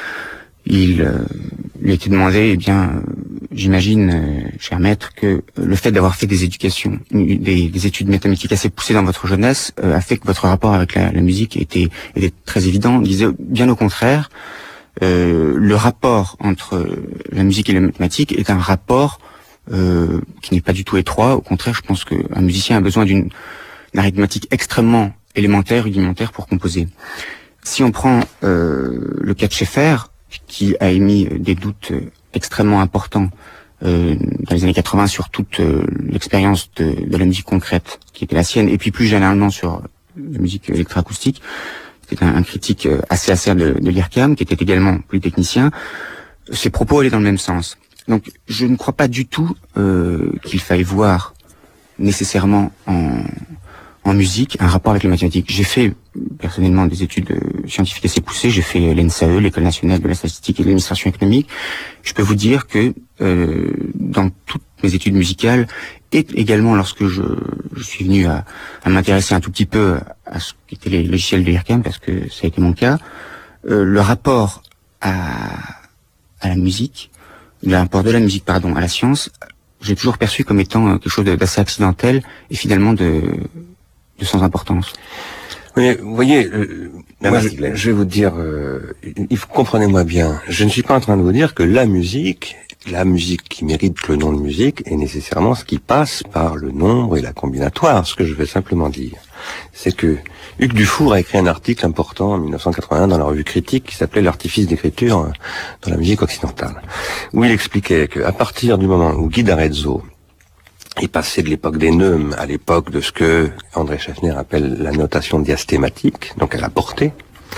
Speaker 3: il euh, lui a été demandé, eh bien, euh, j'imagine, euh, cher maître, que le fait d'avoir fait des éducations, des, des études mathématiques assez poussées dans votre jeunesse, euh, a fait que votre rapport avec la, la musique était, était très évident. Il disait bien au contraire, euh, le rapport entre la musique et les mathématiques est un rapport euh, qui n'est pas du tout étroit. Au contraire, je pense qu'un musicien a besoin d'une arithmétique extrêmement élémentaire, rudimentaire pour composer. Si on prend euh, le cas de Schaeffer, qui a émis des doutes extrêmement importants euh, dans les années quatre-vingts sur toute euh, l'expérience de, de la musique concrète qui était la sienne, et puis plus généralement sur la musique électroacoustique. C'était un, un critique assez acerbe de, de l'I R C A M, qui était également polytechnicien. Ses propos allaient dans le même sens. Donc je ne crois pas du tout euh, qu'il faille voir nécessairement en... en musique, un rapport avec les mathématiques. J'ai fait personnellement des études euh, scientifiques assez poussées. J'ai fait l'E N S A E, l'École nationale de la statistique et de l'administration économique. Je peux vous dire que euh, dans toutes mes études musicales, et également lorsque je, je suis venu à, à m'intéresser un tout petit peu à ce qu'étaient les logiciels de l'I R C A M, parce que ça a été mon cas, euh, le rapport à, à la musique, le rapport de la musique, pardon, à la science, j'ai toujours perçu comme étant quelque chose d'assez accidentel et finalement de de sans importance.
Speaker 2: Oui, vous voyez, euh, moi, je, je vais vous dire, euh, il faut comprenez-moi bien, je ne suis pas en train de vous dire que la musique, la musique qui mérite le nom de musique, est nécessairement ce qui passe par le nombre et la combinatoire. Ce que je vais simplement dire, c'est que Hugues Dufour a écrit un article important en mille neuf cent quatre-vingt-un dans la revue Critique qui s'appelait l'artifice d'écriture dans la musique occidentale, où il expliquait qu'à partir du moment où Guy d'Arezzo est passé de l'époque des neumes à l'époque de ce que André Schaeffner appelle la notation diastématique, donc à la portée,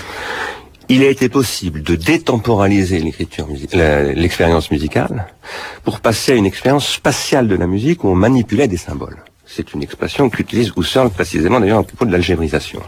Speaker 2: il a été possible de détemporaliser l'écriture musique, l'expérience musicale pour passer à une expérience spatiale de la musique où on manipulait des symboles. C'est une expression qu'utilise Husserl précisément d'ailleurs à propos de l'algébrisation.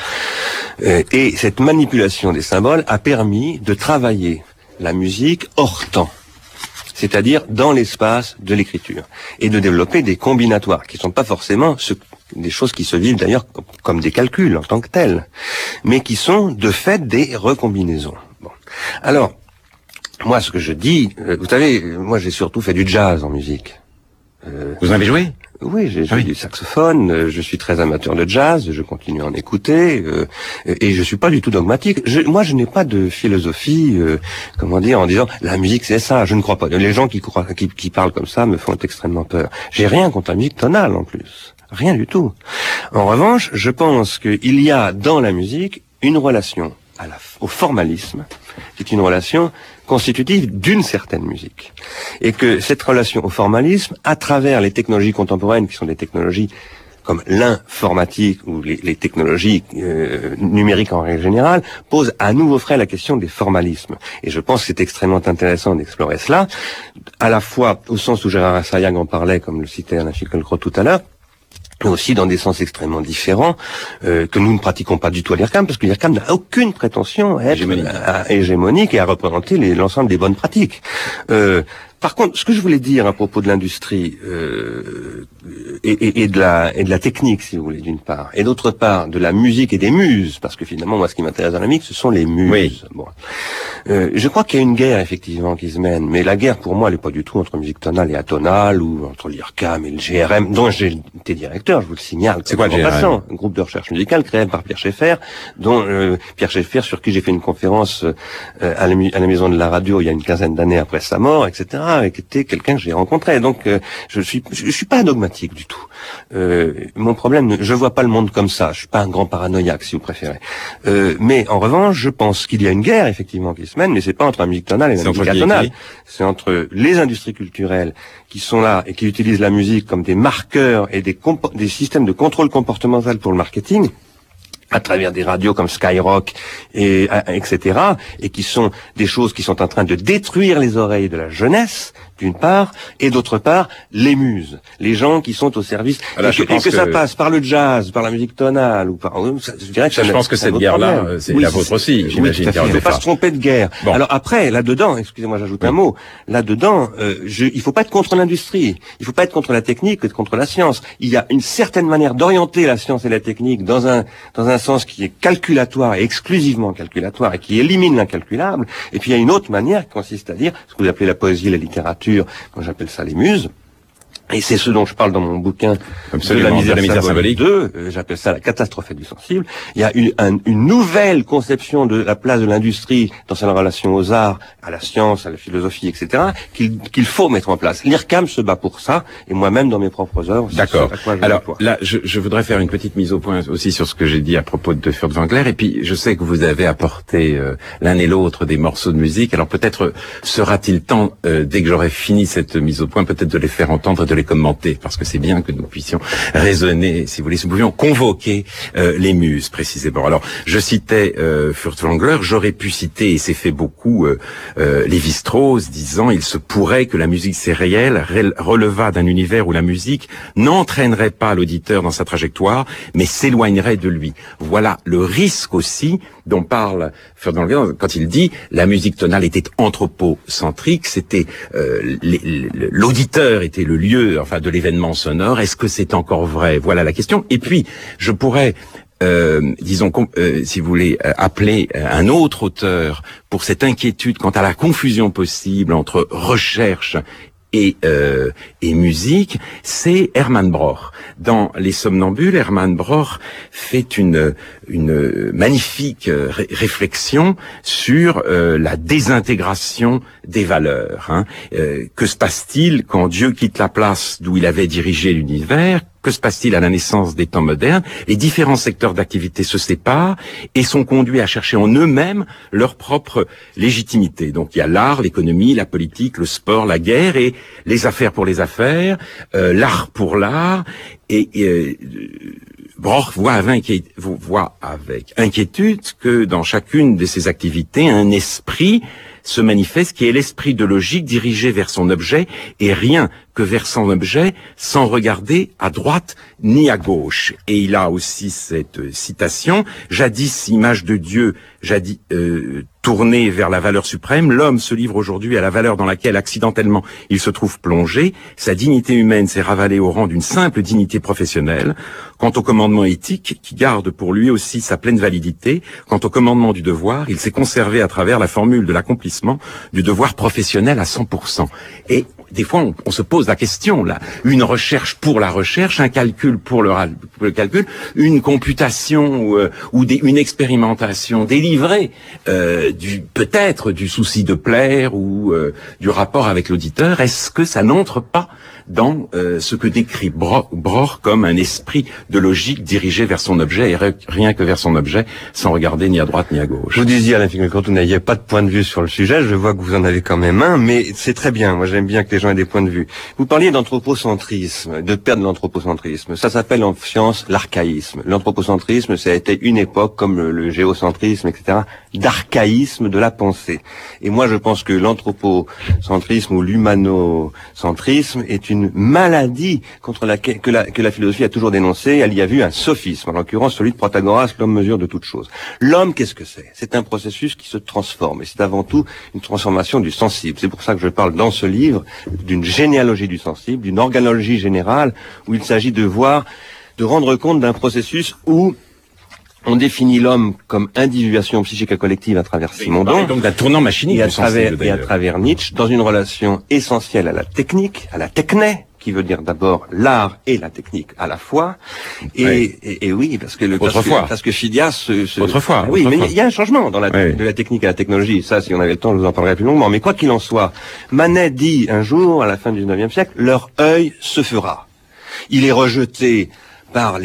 Speaker 2: Et cette manipulation des symboles a permis de travailler la musique hors temps, c'est-à-dire dans l'espace de l'écriture, et de développer des combinatoires, qui ne sont pas forcément ce, des choses qui se vivent d'ailleurs comme des calculs en tant que tels, mais qui sont de fait des recombinaisons. Bon. Alors, moi ce que je dis, euh, vous savez, moi j'ai surtout fait du jazz en musique.
Speaker 1: Euh, vous en avez joué ?
Speaker 2: Oui, j'ai joué
Speaker 1: oui.
Speaker 2: du saxophone, euh, je suis très amateur de jazz, je continue à en écouter, euh, et je suis pas du tout dogmatique. Je, moi, je n'ai pas de philosophie, euh, comment dire, en disant la musique c'est ça. Je ne crois pas. Les gens qui, croient, qui, qui parlent comme ça me font extrêmement peur. J'ai rien contre la musique tonale en plus, rien du tout. En revanche, je pense qu'il y a dans la musique une relation à la, au formalisme, qui est une relation constitutive d'une certaine musique. Et que cette relation au formalisme, à travers les technologies contemporaines, qui sont des technologies comme l'informatique ou les, les technologies euh, numériques en règle générale, pose à nouveau frais la question des formalismes. Et je pense que c'est extrêmement intéressant d'explorer cela, à la fois au sens où Gérard Assayag en parlait, comme le citait Alain Finkielkraut tout à l'heure, mais aussi dans des sens extrêmement différents euh, que nous ne pratiquons pas du tout à l'I R C A M, parce que l'I R C A M n'a aucune prétention à être hégémonique, à, à, hégémonique et à représenter les, l'ensemble des bonnes pratiques. Euh, Par contre, ce que je voulais dire à propos de l'industrie euh, et, et, et de la et de la technique, si vous voulez, d'une part, et d'autre part de la musique et des muses, parce que finalement, moi, ce qui m'intéresse dans la musique, ce sont les muses. Oui. Bon. Euh, je crois qu'il y a une guerre effectivement qui se mène, mais la guerre pour moi, elle n'est pas du tout entre musique tonale et atonale ou entre l'I R C A M et le G R M, dont j'ai été directeur, je vous le signale.
Speaker 1: C'est quoi le G R M?
Speaker 2: Passant, un groupe de recherche musicale créé par Pierre Schaeffer, dont euh, Pierre Schaeffer, sur qui j'ai fait une conférence euh, à, la, à la Maison de la Radio il y a une quinzaine d'années après sa mort, et cetera, et qui était quelqu'un que j'ai rencontré. Donc, euh, je suis, je, je suis pas dogmatique du tout. Euh, mon problème, je vois pas le monde comme ça. Je suis pas un grand paranoïaque, si vous préférez. Euh, mais en revanche, je pense qu'il y a une guerre effectivement qui se semaines, mais c'est pas entre la musique tonale et la musique atonale. C'est entre les industries culturelles qui sont là et qui utilisent la musique comme des marqueurs et des, des systèmes de contrôle comportemental pour le marketing, à travers des radios comme Skyrock et et cetera, et qui sont des choses qui sont en train de détruire les oreilles de la jeunesse, d'une part, et d'autre part, les muses, les gens qui sont au service,
Speaker 1: Alors,
Speaker 2: et, que, et que, que ça passe par le jazz, par la musique tonale, ou par, je dirais que
Speaker 1: ça,
Speaker 2: ça,
Speaker 1: je pense que cette guerre-là, c'est
Speaker 2: oui,
Speaker 1: la vôtre aussi, j'imagine.
Speaker 2: Oui, il ne faut pas se tromper de guerre. Bon. Alors après, là-dedans, excusez-moi, j'ajoute oui. un mot, là-dedans, euh, je, il faut pas être contre l'industrie, il faut pas être contre la technique, être contre la science. Il y a une certaine manière d'orienter la science et la technique dans un, dans un sens qui est calculatoire et exclusivement calculatoire et qui élimine l'incalculable. Et puis il y a une autre manière qui consiste à dire ce que vous appelez la poésie, la littérature, moi j'appelle ça les muses. Et c'est ce dont je parle dans mon bouquin
Speaker 1: Absolument,
Speaker 2: de la misère,
Speaker 1: de la misère symbolique
Speaker 2: deux, euh, j'appelle ça la catastrophe du sensible. Il y a une, un, une nouvelle conception de la place de l'industrie dans sa relation aux arts, à la science, à la philosophie, et cetera, qu'il qu'il faut mettre en place. L'I R C A M se bat pour ça, et moi-même dans mes propres œuvres.
Speaker 1: D'accord. Alors là, je, je voudrais faire une petite mise au point aussi sur ce que j'ai dit à propos de Furtwängler, et puis je sais que vous avez apporté euh, l'un et l'autre des morceaux de musique, alors peut-être euh, sera-t-il temps, euh, dès que j'aurai fini cette mise au point, peut-être de les faire entendre et de les commenter, parce que c'est bien que nous puissions raisonner, si vous voulez, si nous pouvions convoquer euh, les muses, précisément. Alors, je citais euh, Furtwängler, j'aurais pu citer, et c'est fait beaucoup, euh, euh, Lévi-Strauss, disant « Il se pourrait que la musique sérielle relevât d'un univers où la musique n'entraînerait pas l'auditeur dans sa trajectoire, mais s'éloignerait de lui. » Voilà le risque aussi dont parle Furtwängler quand il dit « La musique tonale était anthropocentrique, c'était euh, l'auditeur était le lieu, enfin, de l'événement sonore. Est-ce que c'est encore vrai? Voilà la question. Et puis, je pourrais, euh, disons, euh, si vous voulez, euh, appeler un autre auteur pour cette inquiétude quant à la confusion possible entre recherche et, euh, et musique, c'est Hermann Broch. Dans Les Somnambules, Hermann Broch fait une, une magnifique ré réflexion sur euh, la désintégration des valeurs. Hein. Euh, que se passe-t-il quand Dieu quitte la place d'où il avait dirigé l'univers? Que se passe-t-il à la naissance des temps modernes? Les différents secteurs d'activité se séparent et sont conduits à chercher en eux-mêmes leur propre légitimité. Donc il y a l'art, l'économie, la politique, le sport, la guerre et les affaires pour les affaires, euh, l'art pour l'art. Et, et euh, Broch voit avec, voit avec inquiétude que dans chacune de ces activités, un esprit se manifeste qui est l'esprit de logique dirigé vers son objet et rien que vers son objet sans regarder à droite ni à gauche. Et il a aussi cette citation, jadis image de Dieu, jadis euh, tourné vers la valeur suprême, l'homme se livre aujourd'hui à la valeur dans laquelle accidentellement il se trouve plongé, sa dignité humaine s'est ravalée au rang d'une simple dignité professionnelle. Quant au commandement éthique, qui garde pour lui aussi sa pleine validité, quant au commandement du devoir, il s'est conservé à travers la formule de l'accomplissement du devoir professionnel à cent pour cent. Et des fois, on, on se pose la question, là. Une recherche pour la recherche, un calcul pour le, pour le calcul, une computation ou, euh, ou des, une expérimentation délivrée euh, du peut-être du souci de plaire ou euh, du rapport avec l'auditeur. Est-ce que ça n'entre pas dans euh, ce que décrit Broch, Broch comme un esprit de logique dirigé vers son objet et rien que vers son objet, sans regarder ni à droite ni à gauche?
Speaker 2: Vous disiez, Alain Finkielkraut, vous n'aviez pas de point de vue sur le sujet, je vois que vous en avez quand même un, mais c'est très bien, moi j'aime bien que les gens aient des points de vue. Vous parliez d'anthropocentrisme, de perdre l'anthropocentrisme, ça s'appelle en science l'archaïsme. L'anthropocentrisme, ça a été une époque, comme le, le géocentrisme, et cetera, d'archaïsme de la pensée. Et moi je pense que l'anthropocentrisme ou l'humanocentrisme est une maladie contre laquelle que la, que la philosophie a toujours dénoncée. Elle y a vu un sophisme, en l'occurrence celui de Protagoras, l'homme mesure de toutes choses. L'homme, qu'est-ce que c'est? C'est un processus qui se transforme, et c'est avant tout une transformation du sensible. C'est pour ça que je parle dans ce livre d'une généalogie du sensible, d'une organologie générale, où il s'agit de voir, de rendre compte d'un processus où on définit l'homme comme individuation psychique et collective à travers Simondon,
Speaker 1: donc d'un tournant machinique
Speaker 2: et à travers, et à travers Nietzsche, dans une relation essentielle à la technique, à la techné, qui veut dire d'abord l'art et la technique à la fois. Et, oui. et, et oui, parce que le parce que, parce que Phidias se, se
Speaker 1: autrefois,
Speaker 2: ah, oui,
Speaker 1: autrefois.
Speaker 2: mais il y a un changement dans la oui. de la technique à la technologie. Ça, si on avait le temps, je vous en parlerai plus longuement. Mais quoi qu'il en soit, Manet dit un jour, à la fin du dix-neuvième siècle, leur œil se fera. Il est rejeté par les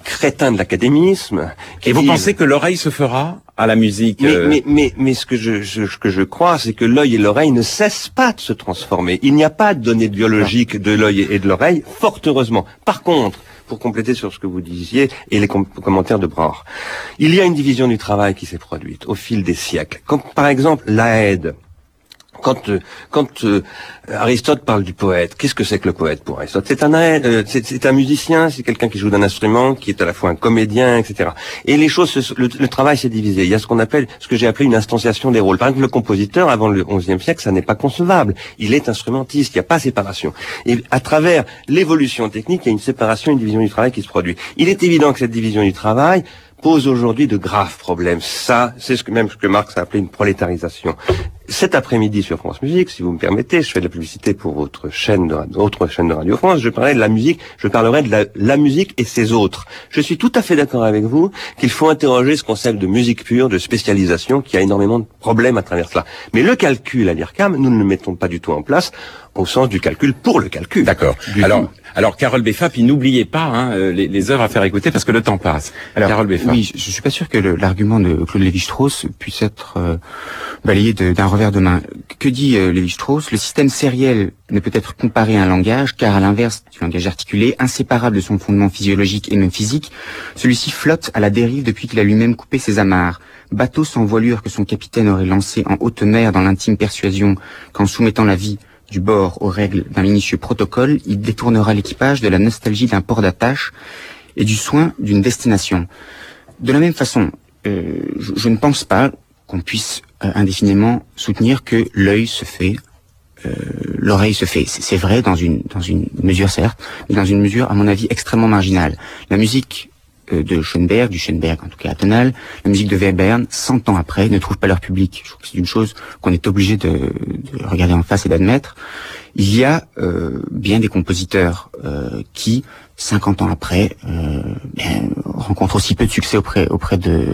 Speaker 2: crétins de l'académisme.
Speaker 1: Et vous
Speaker 2: disent...
Speaker 1: pensez que l'oreille se fera à la musique
Speaker 2: mais,
Speaker 1: euh...
Speaker 2: mais, mais, mais ce que je, je, ce que je crois, c'est que l'œil et l'oreille ne cessent pas de se transformer. Il n'y a pas de données biologiques de l'œil et de l'oreille, fort heureusement. Par contre, pour compléter sur ce que vous disiez et les com commentaires de Brauer, il y a une division du travail qui s'est produite au fil des siècles. Comme par exemple l'Aède. Quand, euh, quand euh, Aristote parle du poète, qu'est-ce que c'est que le poète pour Aristote? C'est un euh, c'est un musicien, c'est quelqu'un qui joue d'un instrument, qui est à la fois un comédien, et cetera. Et les choses, se, le, le travail s'est divisé. Il y a ce qu'on appelle, ce que j'ai appelé une instantiation des rôles. Par exemple, le compositeur, avant le onzième siècle, ça n'est pas concevable. Il est instrumentiste, il n'y a pas séparation. Et à travers l'évolution technique, il y a une séparation, une division du travail qui se produit. Il est évident que cette division du travail pose aujourd'hui de graves problèmes. Ça, c'est ce que même ce que Marx a appelé une prolétarisation. Cet après-midi sur France Musique, si vous me permettez, je fais de la publicité pour votre chaîne de radio, autre chaîne de Radio France, je parlerai de la musique, je parlerai de la, la musique et ses autres. Je suis tout à fait d'accord avec vous qu'il faut interroger ce concept de musique pure, de spécialisation, qui a énormément de problèmes à travers cela. Mais le calcul à l'I R C A M, nous ne le mettons pas du tout en place au sens du calcul pour le calcul.
Speaker 1: D'accord. Alors, tout. alors Carole Beffa, puis n'oubliez pas hein, les, les heures à faire écouter parce que le temps passe.
Speaker 3: Alors,
Speaker 1: Carole Beffa.
Speaker 3: Oui, je, je suis pas sûr que l'argument de Claude Lévi-Strauss puisse être euh, balayé d'un revers de main. Que dit euh, Lévi-Strauss? Le système sériel ne peut être comparé à un langage, car à l'inverse du langage articulé, inséparable de son fondement physiologique et même physique, celui-ci flotte à la dérive depuis qu'il a lui-même coupé ses amarres. Bateau sans voilure que son capitaine aurait lancé en haute mer dans l'intime persuasion qu'en soumettant la vie du bord aux règles d'un minutieux protocole, il détournera l'équipage de la nostalgie d'un port d'attache et du soin d'une destination. De la même façon, euh, je, je ne pense pas qu'on puisse euh, indéfiniment soutenir que l'œil se fait, euh, l'oreille se fait. C'est vrai dans une dans une mesure certes, mais dans une mesure à mon avis extrêmement marginale. La musique euh, de Schoenberg, du Schoenberg en tout cas atonal, la musique de Webern, cent ans après, ne trouve pas leur public. Je trouve que c'est une chose qu'on est obligé de, de regarder en face et d'admettre. Il y a euh, bien des compositeurs euh, qui, cinquante ans après, euh, ben, rencontrent aussi peu de succès auprès auprès de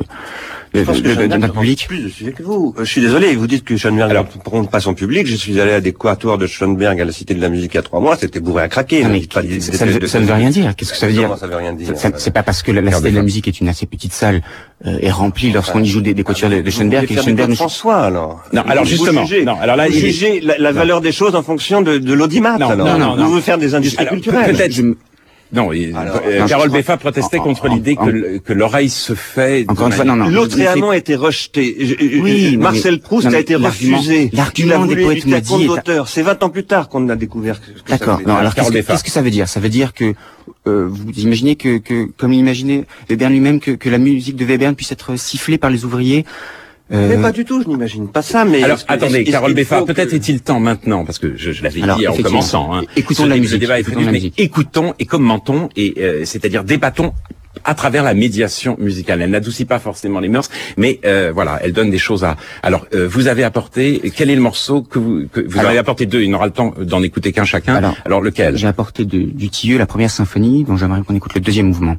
Speaker 3: d'un public.
Speaker 2: Plus de succès que vous. Je suis désolé, vous dites que Schoenberg ne prend pas son public. Je suis allé à des quatuors de Schoenberg à la Cité de la Musique il y a trois mois, c'était bourré à craquer.
Speaker 3: Non, mais pas des, ça, ça, de, ça ne veut rien dire. Qu'est-ce que ça veut dire?
Speaker 2: Ça veut rien dire.
Speaker 3: C'est pas parce que la, la Cité de la Musique est une assez petite salle euh, est remplie lorsqu'on y joue des, des quatuors de, de Schoenberg et Schoenberg.
Speaker 2: François alors.
Speaker 1: Non, alors justement. Non, alors là,
Speaker 2: vous jugez la, la valeur des choses en fonction de, de l'audimat.
Speaker 1: Non,
Speaker 2: alors.
Speaker 1: non, non, non.
Speaker 2: Vous voulez faire des industries culturelles.
Speaker 1: Peut-être. Non, et,
Speaker 2: alors,
Speaker 1: euh,
Speaker 2: non,
Speaker 1: Carole
Speaker 2: crois...
Speaker 1: Beffa protestait en, contre l'idée que, que l'oreille se fait.
Speaker 3: Encore une fois, non, non.
Speaker 2: L'Autréamont a été rejeté. Oui, Marcel Proust
Speaker 3: non,
Speaker 2: a été refusé.
Speaker 3: L'argument des poètes m'a dit.
Speaker 2: C'est vingt ans plus tard qu'on a découvert.
Speaker 3: D'accord. Non, alors qu'est-ce que, qu'est-ce que ça veut dire? Ça veut dire que euh, vous imaginez que, que comme il imaginait Webern lui-même, que, que la musique de Webern puisse être sifflée par les ouvriers.
Speaker 2: Euh... Mais pas du tout, je n'imagine pas ça. Mais
Speaker 1: alors, attendez, Carole Beffa, peut-être que... est-il temps maintenant, parce que je, je l'avais dit en commençant. Hein,
Speaker 3: écoutons la musique.
Speaker 1: Le débat est écoutons, mais écoutons et commentons, et euh, c'est-à-dire débattons à travers la médiation musicale. Elle n'adoucit pas forcément les mœurs, mais euh, voilà, elle donne des choses à. Alors, euh, vous avez apporté. Quel est le morceau que vous que vous alors, avez apporté deux? Il n'aura le temps d'en écouter qu'un chacun. Alors, alors lequel?
Speaker 3: J'ai apporté de, du Tilleux, la première symphonie, dont j'aimerais qu'on écoute le deuxième mouvement.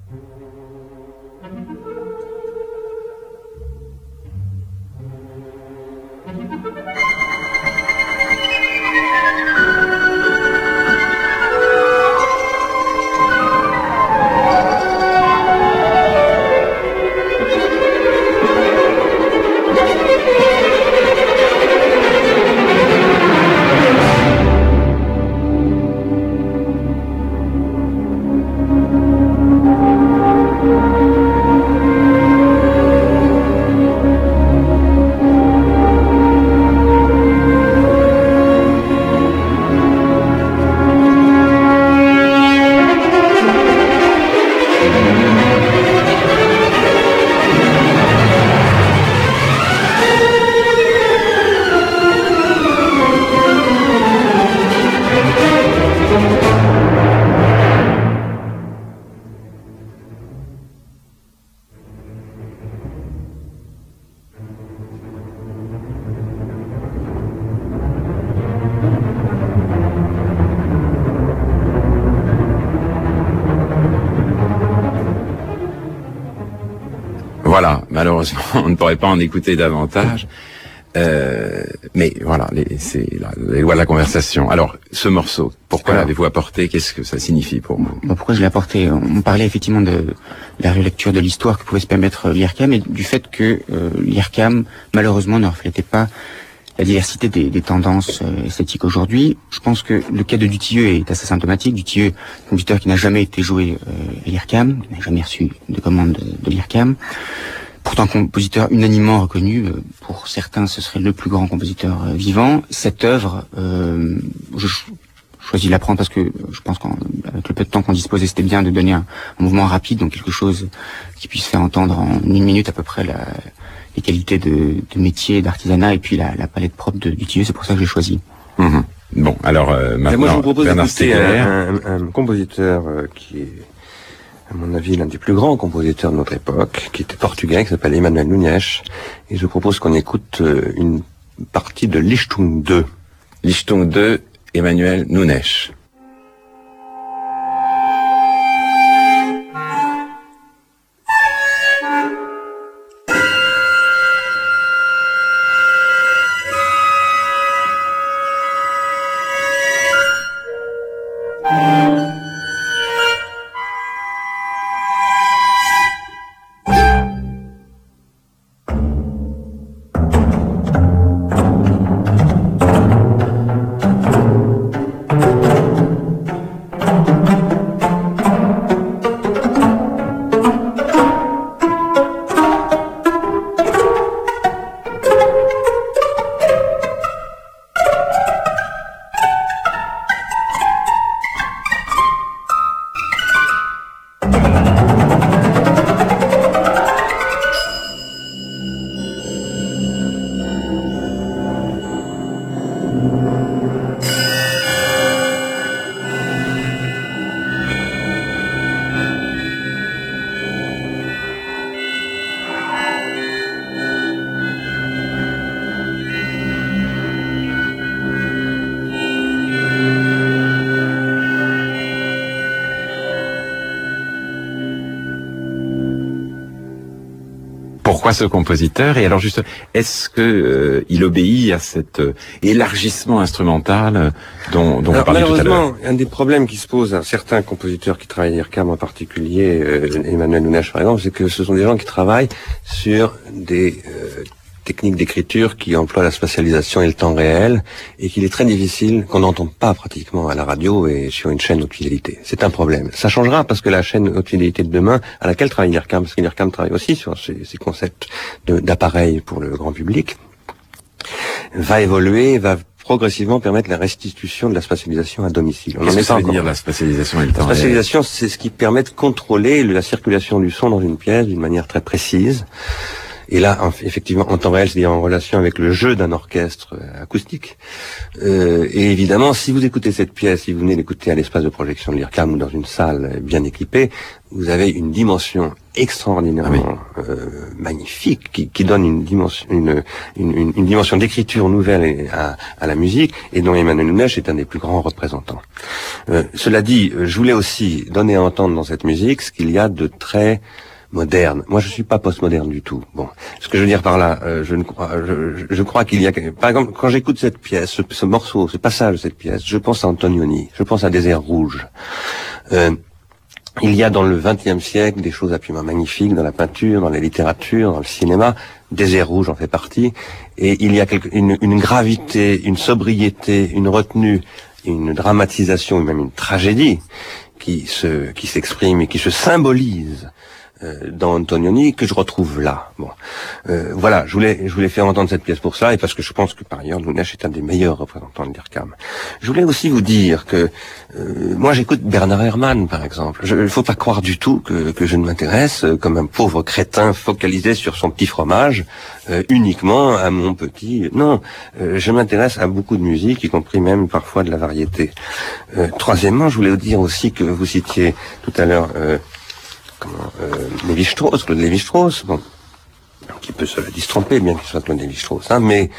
Speaker 1: Voilà, malheureusement, on ne pourrait pas en écouter davantage. Euh, mais voilà, les, c'est la, les lois de la conversation. Alors, ce morceau, pourquoi l'avez-vous apporté? Qu'est-ce que ça signifie pour vous?
Speaker 3: Bon, pourquoi je l'ai apporté? On parlait effectivement de la relecture de l'histoire que pouvait se permettre l'I R C A M et du fait que euh, l'I R C A M, malheureusement, ne reflétait pas la diversité des, des tendances euh, esthétiques aujourd'hui. Je pense que le cas de Dutilleux est assez symptomatique. Dutilleux, compositeur qui n'a jamais été joué euh, à l'I R C A M, n'a jamais reçu de commande de, de l'I R C A M. Pourtant compositeur unanimement reconnu, euh, pour certains ce serait le plus grand compositeur euh, vivant. Cette œuvre, euh, je ch choisis de la prendre parce que je pense qu'avec le peu de temps qu'on disposait, c'était bien de donner un, un mouvement rapide, donc quelque chose qui puisse faire entendre en une minute à peu près la, les qualités de, de métier, d'artisanat et puis la, la palette propre de Dutilleux. C'est pour ça que j'ai choisi.
Speaker 1: Mmh. Bon, alors euh, maintenant,
Speaker 2: moi je vous propose
Speaker 1: Bernard
Speaker 2: d'écouter un, un, un compositeur euh, qui est, à mon avis, l'un des plus grands compositeurs de notre époque, qui était portugais, qui s'appelle Emmanuel Nunes. Et je propose qu'on écoute euh, une partie de Lichtung deux.
Speaker 1: Lichtung deux, Emmanuel Nunes. Pourquoi ce compositeur? Et alors juste, est-ce que euh, il obéit à cet euh, élargissement instrumental dont, dont
Speaker 2: alors,
Speaker 1: vous parlez tout à l'heure?
Speaker 2: Malheureusement, un des problèmes qui se pose à certains compositeurs qui travaillent à l'I R C A M, en particulier euh, Emmanuel Nunes par exemple, c'est que ce sont des gens qui travaillent sur des euh, techniques d'écriture qui emploient la spatialisation et le temps réel, et qu'il est très difficile, qu'on n'entende pas pratiquement à la radio et sur une chaîne haute fidélité. C'est un problème. Ça changera parce que la chaîne haute fidélité de demain, à laquelle travaille l'I R C A M, parce que l'I R C A M travaille aussi sur ces, ces concepts d'appareils pour le grand public, va évoluer, va progressivement permettre la restitution de la spatialisation à domicile.
Speaker 1: Qu'est-ce que ça veut dire, la spatialisation et le temps réel?
Speaker 2: La spatialisation, c'est ce qui permet de contrôler la circulation du son dans une pièce d'une manière très précise. Et là, effectivement, en temps réel, c'est-à-dire en relation avec le jeu d'un orchestre acoustique. Euh, et évidemment, si vous écoutez cette pièce, si vous venez l'écouter à l'espace de projection de l'I R C A M ou dans une salle bien équipée, vous avez une dimension extraordinairement ah oui. euh, magnifique qui, qui donne une dimension, une, une, une, une dimension d'écriture nouvelle à, à la musique, et dont Emmanuel Nunes est un des plus grands représentants. Euh, cela dit, je voulais aussi donner à entendre dans cette musique ce qu'il y a de très moderne. Moi, je suis pas postmoderne du tout. Bon, ce que je veux dire par là, euh, je ne crois, je, je crois qu'il y a, par exemple, quand j'écoute cette pièce, ce, ce morceau, ce passage de cette pièce, je pense à Antonioni, je pense à Désert rouge. Euh, il y a dans le vingtième siècle des choses absolument magnifiques dans la peinture, dans la littérature, dans le cinéma. Désert rouge en fait partie, et il y a quelque, une, une gravité, une sobriété, une retenue, une dramatisation, même une tragédie qui se, qui s'exprime et qui se symbolise dans Antonioni, que je retrouve là. Bon, euh, voilà, je voulais, je voulais faire entendre cette pièce pour ça, et parce que je pense que par ailleurs Nunes est un des meilleurs représentants de l'I R C A M. Je voulais aussi vous dire que euh, moi j'écoute Bernard Herrmann par exemple. Il ne faut pas croire du tout que, que je ne m'intéresse euh, comme un pauvre crétin focalisé sur son petit fromage euh, uniquement à mon petit. Non, euh, je m'intéresse à beaucoup de musique, y compris même parfois de la variété. Euh, troisièmement, je voulais vous dire aussi que vous citiez tout à l'heure. Euh, Comment, euh, Lévi-Strauss, Claude Lévi-Strauss, bon, qui peut se la distromper, bien qu'il soit Claude Lévi-Strauss, hein, mais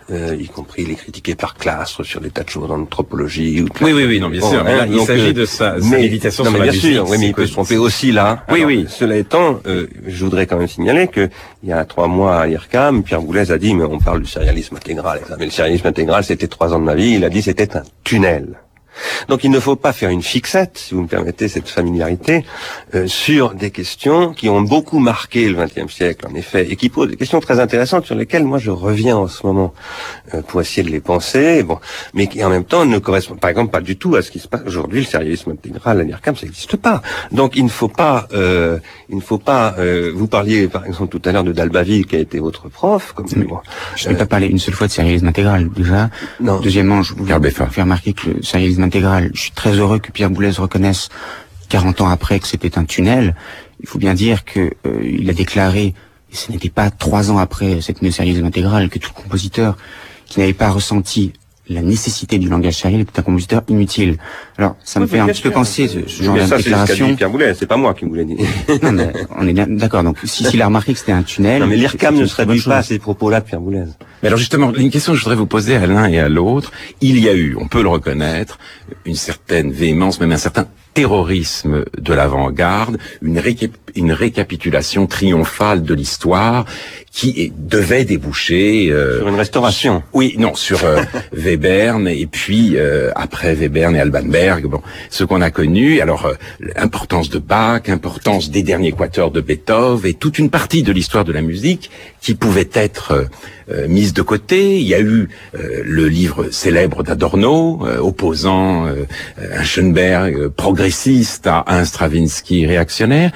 Speaker 2: euh, y compris les critiquer par Clastres sur des tas de choses en anthrophologie. Ou
Speaker 1: oui, oui, oui, non, bien bon, sûr. Mais là, hein, il donc, s'agit de sa, sa
Speaker 2: mais,
Speaker 1: méditation
Speaker 2: non,
Speaker 1: sur
Speaker 2: mais
Speaker 1: la
Speaker 2: bien
Speaker 1: musique.
Speaker 2: Sûr, oui, mais il peut se tromper aussi là.
Speaker 1: Oui,
Speaker 2: Alors,
Speaker 1: oui.
Speaker 2: Cela étant, euh, je voudrais quand même signaler que il y a trois mois à l'I R C A M, Pierre Boulez a dit, mais on parle du sérialisme intégral. Mais le sérialisme intégral, c'était trois ans de ma vie. Il a dit, c'était un tunnel. Donc il ne faut pas faire une fixette, si vous me permettez cette familiarité, euh, sur des questions qui ont beaucoup marqué le vingtième siècle, en effet, et qui posent des questions très intéressantes sur lesquelles moi je reviens en ce moment euh, pour essayer de les penser, bon, mais qui en même temps ne correspondent par exemple pas du tout à ce qui se passe aujourd'hui. Le sérialisme intégral à l'I R C A M, ça n'existe pas. Donc il ne faut pas, euh, il ne faut pas. Euh, vous parliez par exemple tout à l'heure de Dalbaville qui a été votre prof. Comme
Speaker 3: mais,
Speaker 2: bon,
Speaker 3: je n'ai euh, pas parlé une seule fois de sérialisme intégral déjà. Non. Deuxièmement, je voulais faire remarquer que le sérialisme intégral, je suis très heureux que Pierre Boulez reconnaisse quarante ans après que c'était un tunnel. Il faut bien dire que euh, il a déclaré, et ce n'était pas trois ans après cette néo-sérialisme intégral, que tout compositeur qui n'avait pas ressenti la nécessité du langage sériel était un compositeur inutile. Alors, ça me oui, fait un petit peu penser ce, ce genre de déclaration.
Speaker 2: C'est Pierre Boulez, c'est pas moi qui me l'ai dit.
Speaker 3: Non, mais on est d'accord. Donc, si s'il a remarqué que c'était un tunnel.
Speaker 2: Non, mais l'I R C A M ne se réduit pas à ces propos-là de Pierre Boulez.
Speaker 1: Mais alors justement, une question que je voudrais vous poser à l'un et à l'autre. Il y a eu, on peut le reconnaître, une certaine véhémence, même un certain terrorisme de l'avant-garde, une, récap une récapitulation triomphale de l'histoire qui devait déboucher euh,
Speaker 2: sur une restauration.
Speaker 1: Oui, non, sur euh, Webern et puis euh, après Webern et Alban Berg, bon, ce qu'on a connu. Alors euh, l'importance de Bach, l'importance des derniers quatuors de Beethoven et toute une partie de l'histoire de la musique qui pouvait être euh, euh, mise de côté. Il y a eu euh, le livre célèbre d'Adorno euh, opposant euh, un Schoenberg euh, progressiste à un Stravinsky réactionnaire.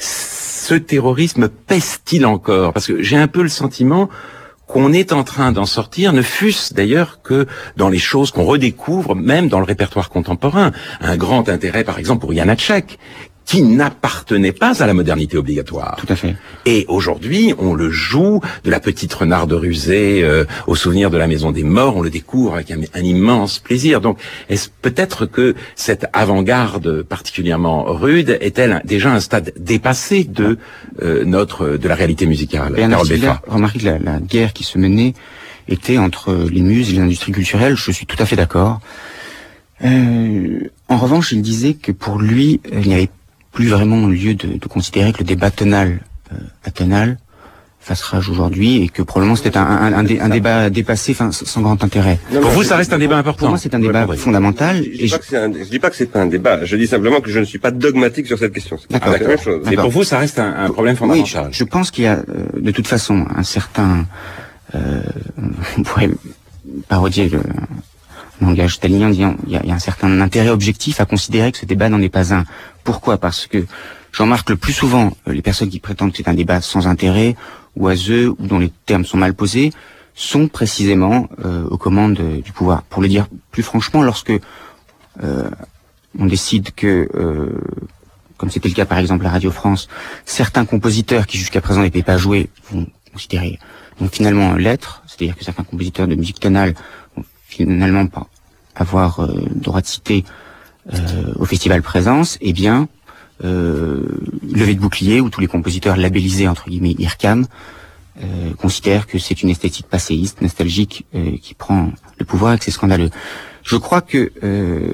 Speaker 1: Ce terrorisme pèse-t-il encore? Parce que j'ai un peu le sentiment qu'on est en train d'en sortir, ne fût-ce d'ailleurs que dans les choses qu'on redécouvre, même dans le répertoire contemporain. Un grand intérêt, par exemple, pour Janacek, qui n'appartenait pas à la modernité obligatoire.
Speaker 3: Tout à fait.
Speaker 1: Et aujourd'hui, on le joue de la petite renarde rusée euh, au souvenir de la maison des morts, on le découvre avec un, un immense plaisir. Donc, est-ce peut-être que cette avant-garde particulièrement rude est-elle déjà un stade dépassé de euh, notre de la réalité musicale?
Speaker 3: Carole Beffa. Remarquez que la, la guerre qui se menait était entre les muses et les industries culturelles. Je suis tout à fait d'accord. Euh, en revanche, il disait que pour lui, euh, il n'y avait plus vraiment lieu de, de considérer que le débat tonal euh, atonal fasse rage aujourd'hui et que probablement c'était un, un, un, dé, un débat dépassé, enfin sans grand intérêt.
Speaker 1: Non, pour vous, ça reste un débat important.
Speaker 3: Pour moi, c'est un débat ouais, fondamental.
Speaker 2: Je, je, dis pas un, je dis pas que c'est pas un débat. Je dis simplement que je ne suis pas dogmatique sur cette question. C'est
Speaker 1: ah, la même chose. Mais pour vous, ça reste un, un problème fondamental.
Speaker 3: Oui, je, je pense qu'il y a euh, de toute façon un certain, euh, on pourrait parodier le langage italien, disant il y, a, il y a un certain intérêt objectif à considérer que ce débat n'en est pas un. Pourquoi? Parce que je remarque le plus souvent les personnes qui prétendent que c'est un débat sans intérêt, oiseux, ou dont les termes sont mal posés, sont précisément euh, aux commandes euh, du pouvoir. Pour le dire plus franchement, lorsque euh, on décide que, euh, comme c'était le cas par exemple à Radio France, certains compositeurs qui jusqu'à présent n'étaient pas joués vont considérer, vont finalement l'être, c'est-à-dire que certains compositeurs de musique tonale vont finalement pas avoir euh, droit de citer euh, au festival Présence, eh bien, euh, Levé de bouclier, où tous les compositeurs labellisés entre guillemets I R C A M euh, considèrent que c'est une esthétique passéiste, nostalgique, euh, qui prend le pouvoir et que c'est scandaleux. Je crois que euh,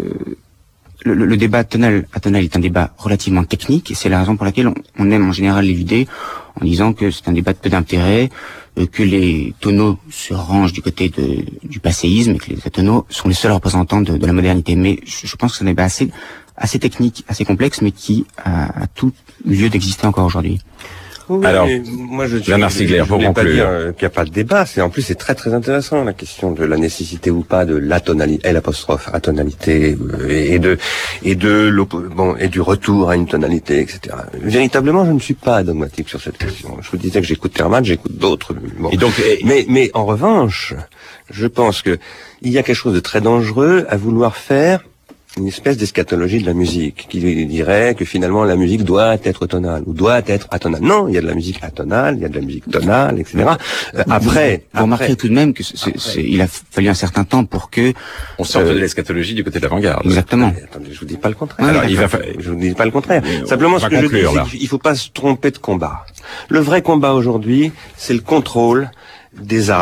Speaker 3: le, le débat tonal atonal est un débat relativement technique, et c'est la raison pour laquelle on, on aime en général l'éluder en disant que c'est un débat de peu d'intérêt, euh, que les tonaux se rangent du côté de, du passéisme et que les atonaux sont les seuls représentants de, de la modernité. Mais je, je pense que c'est un débat assez, assez technique, assez complexe, mais qui a, a tout lieu d'exister encore aujourd'hui.
Speaker 2: Oui, alors, moi je
Speaker 1: Bernard Stiegler, pour conclure,
Speaker 2: pas dire euh, qu'il n'y a pas de débat. C'est en plus c'est très très intéressant la question de la nécessité ou pas de l'atonalité, L apostrophe atonalité euh, et de et de bon et du retour à une tonalité, et cetera. Véritablement, je ne suis pas dogmatique sur cette question. Je vous disais que j'écoute Terman, j'écoute d'autres. Bon. Et donc, et, mais mais en revanche, je pense que il y a quelque chose de très dangereux à vouloir faire une espèce d'eschatologie de la musique qui dirait que finalement la musique doit être tonale ou doit être atonale. Non, il y a de la musique atonale, il y a de la musique tonale, et cetera. Euh, après,
Speaker 3: vous, vous remarquez tout de même que c'est, c'est, il a fallu un certain temps pour que
Speaker 1: on sorte euh, de l'eschatologie du côté de l'avant-garde.
Speaker 3: Exactement.
Speaker 2: Mais attendez, je vous dis pas le contraire.
Speaker 1: Alors, il va fa...
Speaker 2: Je vous dis pas le contraire. Simplement, ce que conclure, je dis, il faut pas se tromper de combat. Le vrai combat aujourd'hui, c'est le contrôle des âmes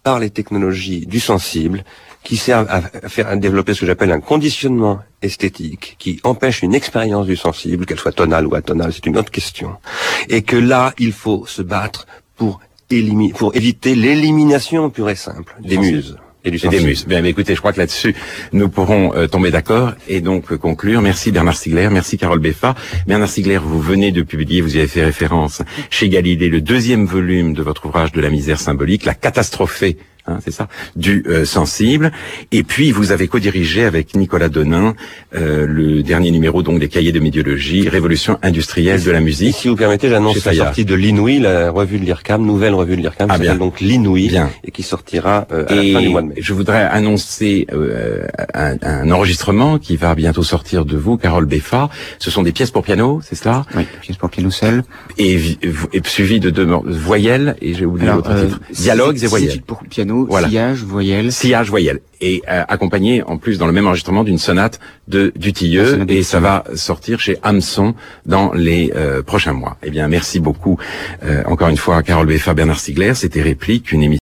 Speaker 2: par les technologies du sensible, qui servent à faire à développer ce que j'appelle un conditionnement esthétique, qui empêche une expérience du sensible, qu'elle soit tonale ou atonale, c'est une autre question. Et que là, il faut se battre pour éliminer, pour éviter l'élimination pure et simple des muses. Et, du
Speaker 1: et des muses. Bien, mais écoutez, je crois que là-dessus, nous pourrons euh, tomber d'accord et donc euh, conclure. Merci Bernard Stiegler, merci Carole Beffa. Bernard Stiegler, vous venez de publier, vous y avez fait référence, chez Galilée, le deuxième volume de votre ouvrage de la misère symbolique, La catastrophée, hein, c'est ça, du euh, sensible. Et puis, vous avez co-dirigé avec Nicolas Donin euh, le dernier numéro donc des cahiers de médiologie, Révolution industrielle de la musique.
Speaker 2: Et si vous permettez, j'annonce la sortie de l'Inouï, la revue de l'I R C A M, nouvelle revue de l'I R C A M,
Speaker 1: ah,
Speaker 2: qui s'appelle donc l'Inouï,
Speaker 1: bien. Et
Speaker 2: qui sortira euh, à
Speaker 1: et
Speaker 2: la fin du mois de mai.
Speaker 1: Je voudrais annoncer euh, un, un enregistrement qui va bientôt sortir de vous, Carole Beffa. Ce sont des pièces pour piano, c'est cela?
Speaker 3: Oui, pièces pour piano seul.
Speaker 1: Et, et suivi de deux voyelles, et j'ai oublié l'autre
Speaker 3: euh,
Speaker 1: titre. Dialogues et voyelles.
Speaker 3: Pour piano,
Speaker 1: voilà.
Speaker 3: Sillage, voyelles.
Speaker 1: Sillage, voyelles. Et euh, accompagné en plus dans le même enregistrement d'une sonate de Dutilleux, et ça va sortir chez Hameçon dans les euh, prochains mois. Eh bien, merci beaucoup euh, encore une fois Carole Beffa, Bernard Stiegler. C'était Réplique, une émission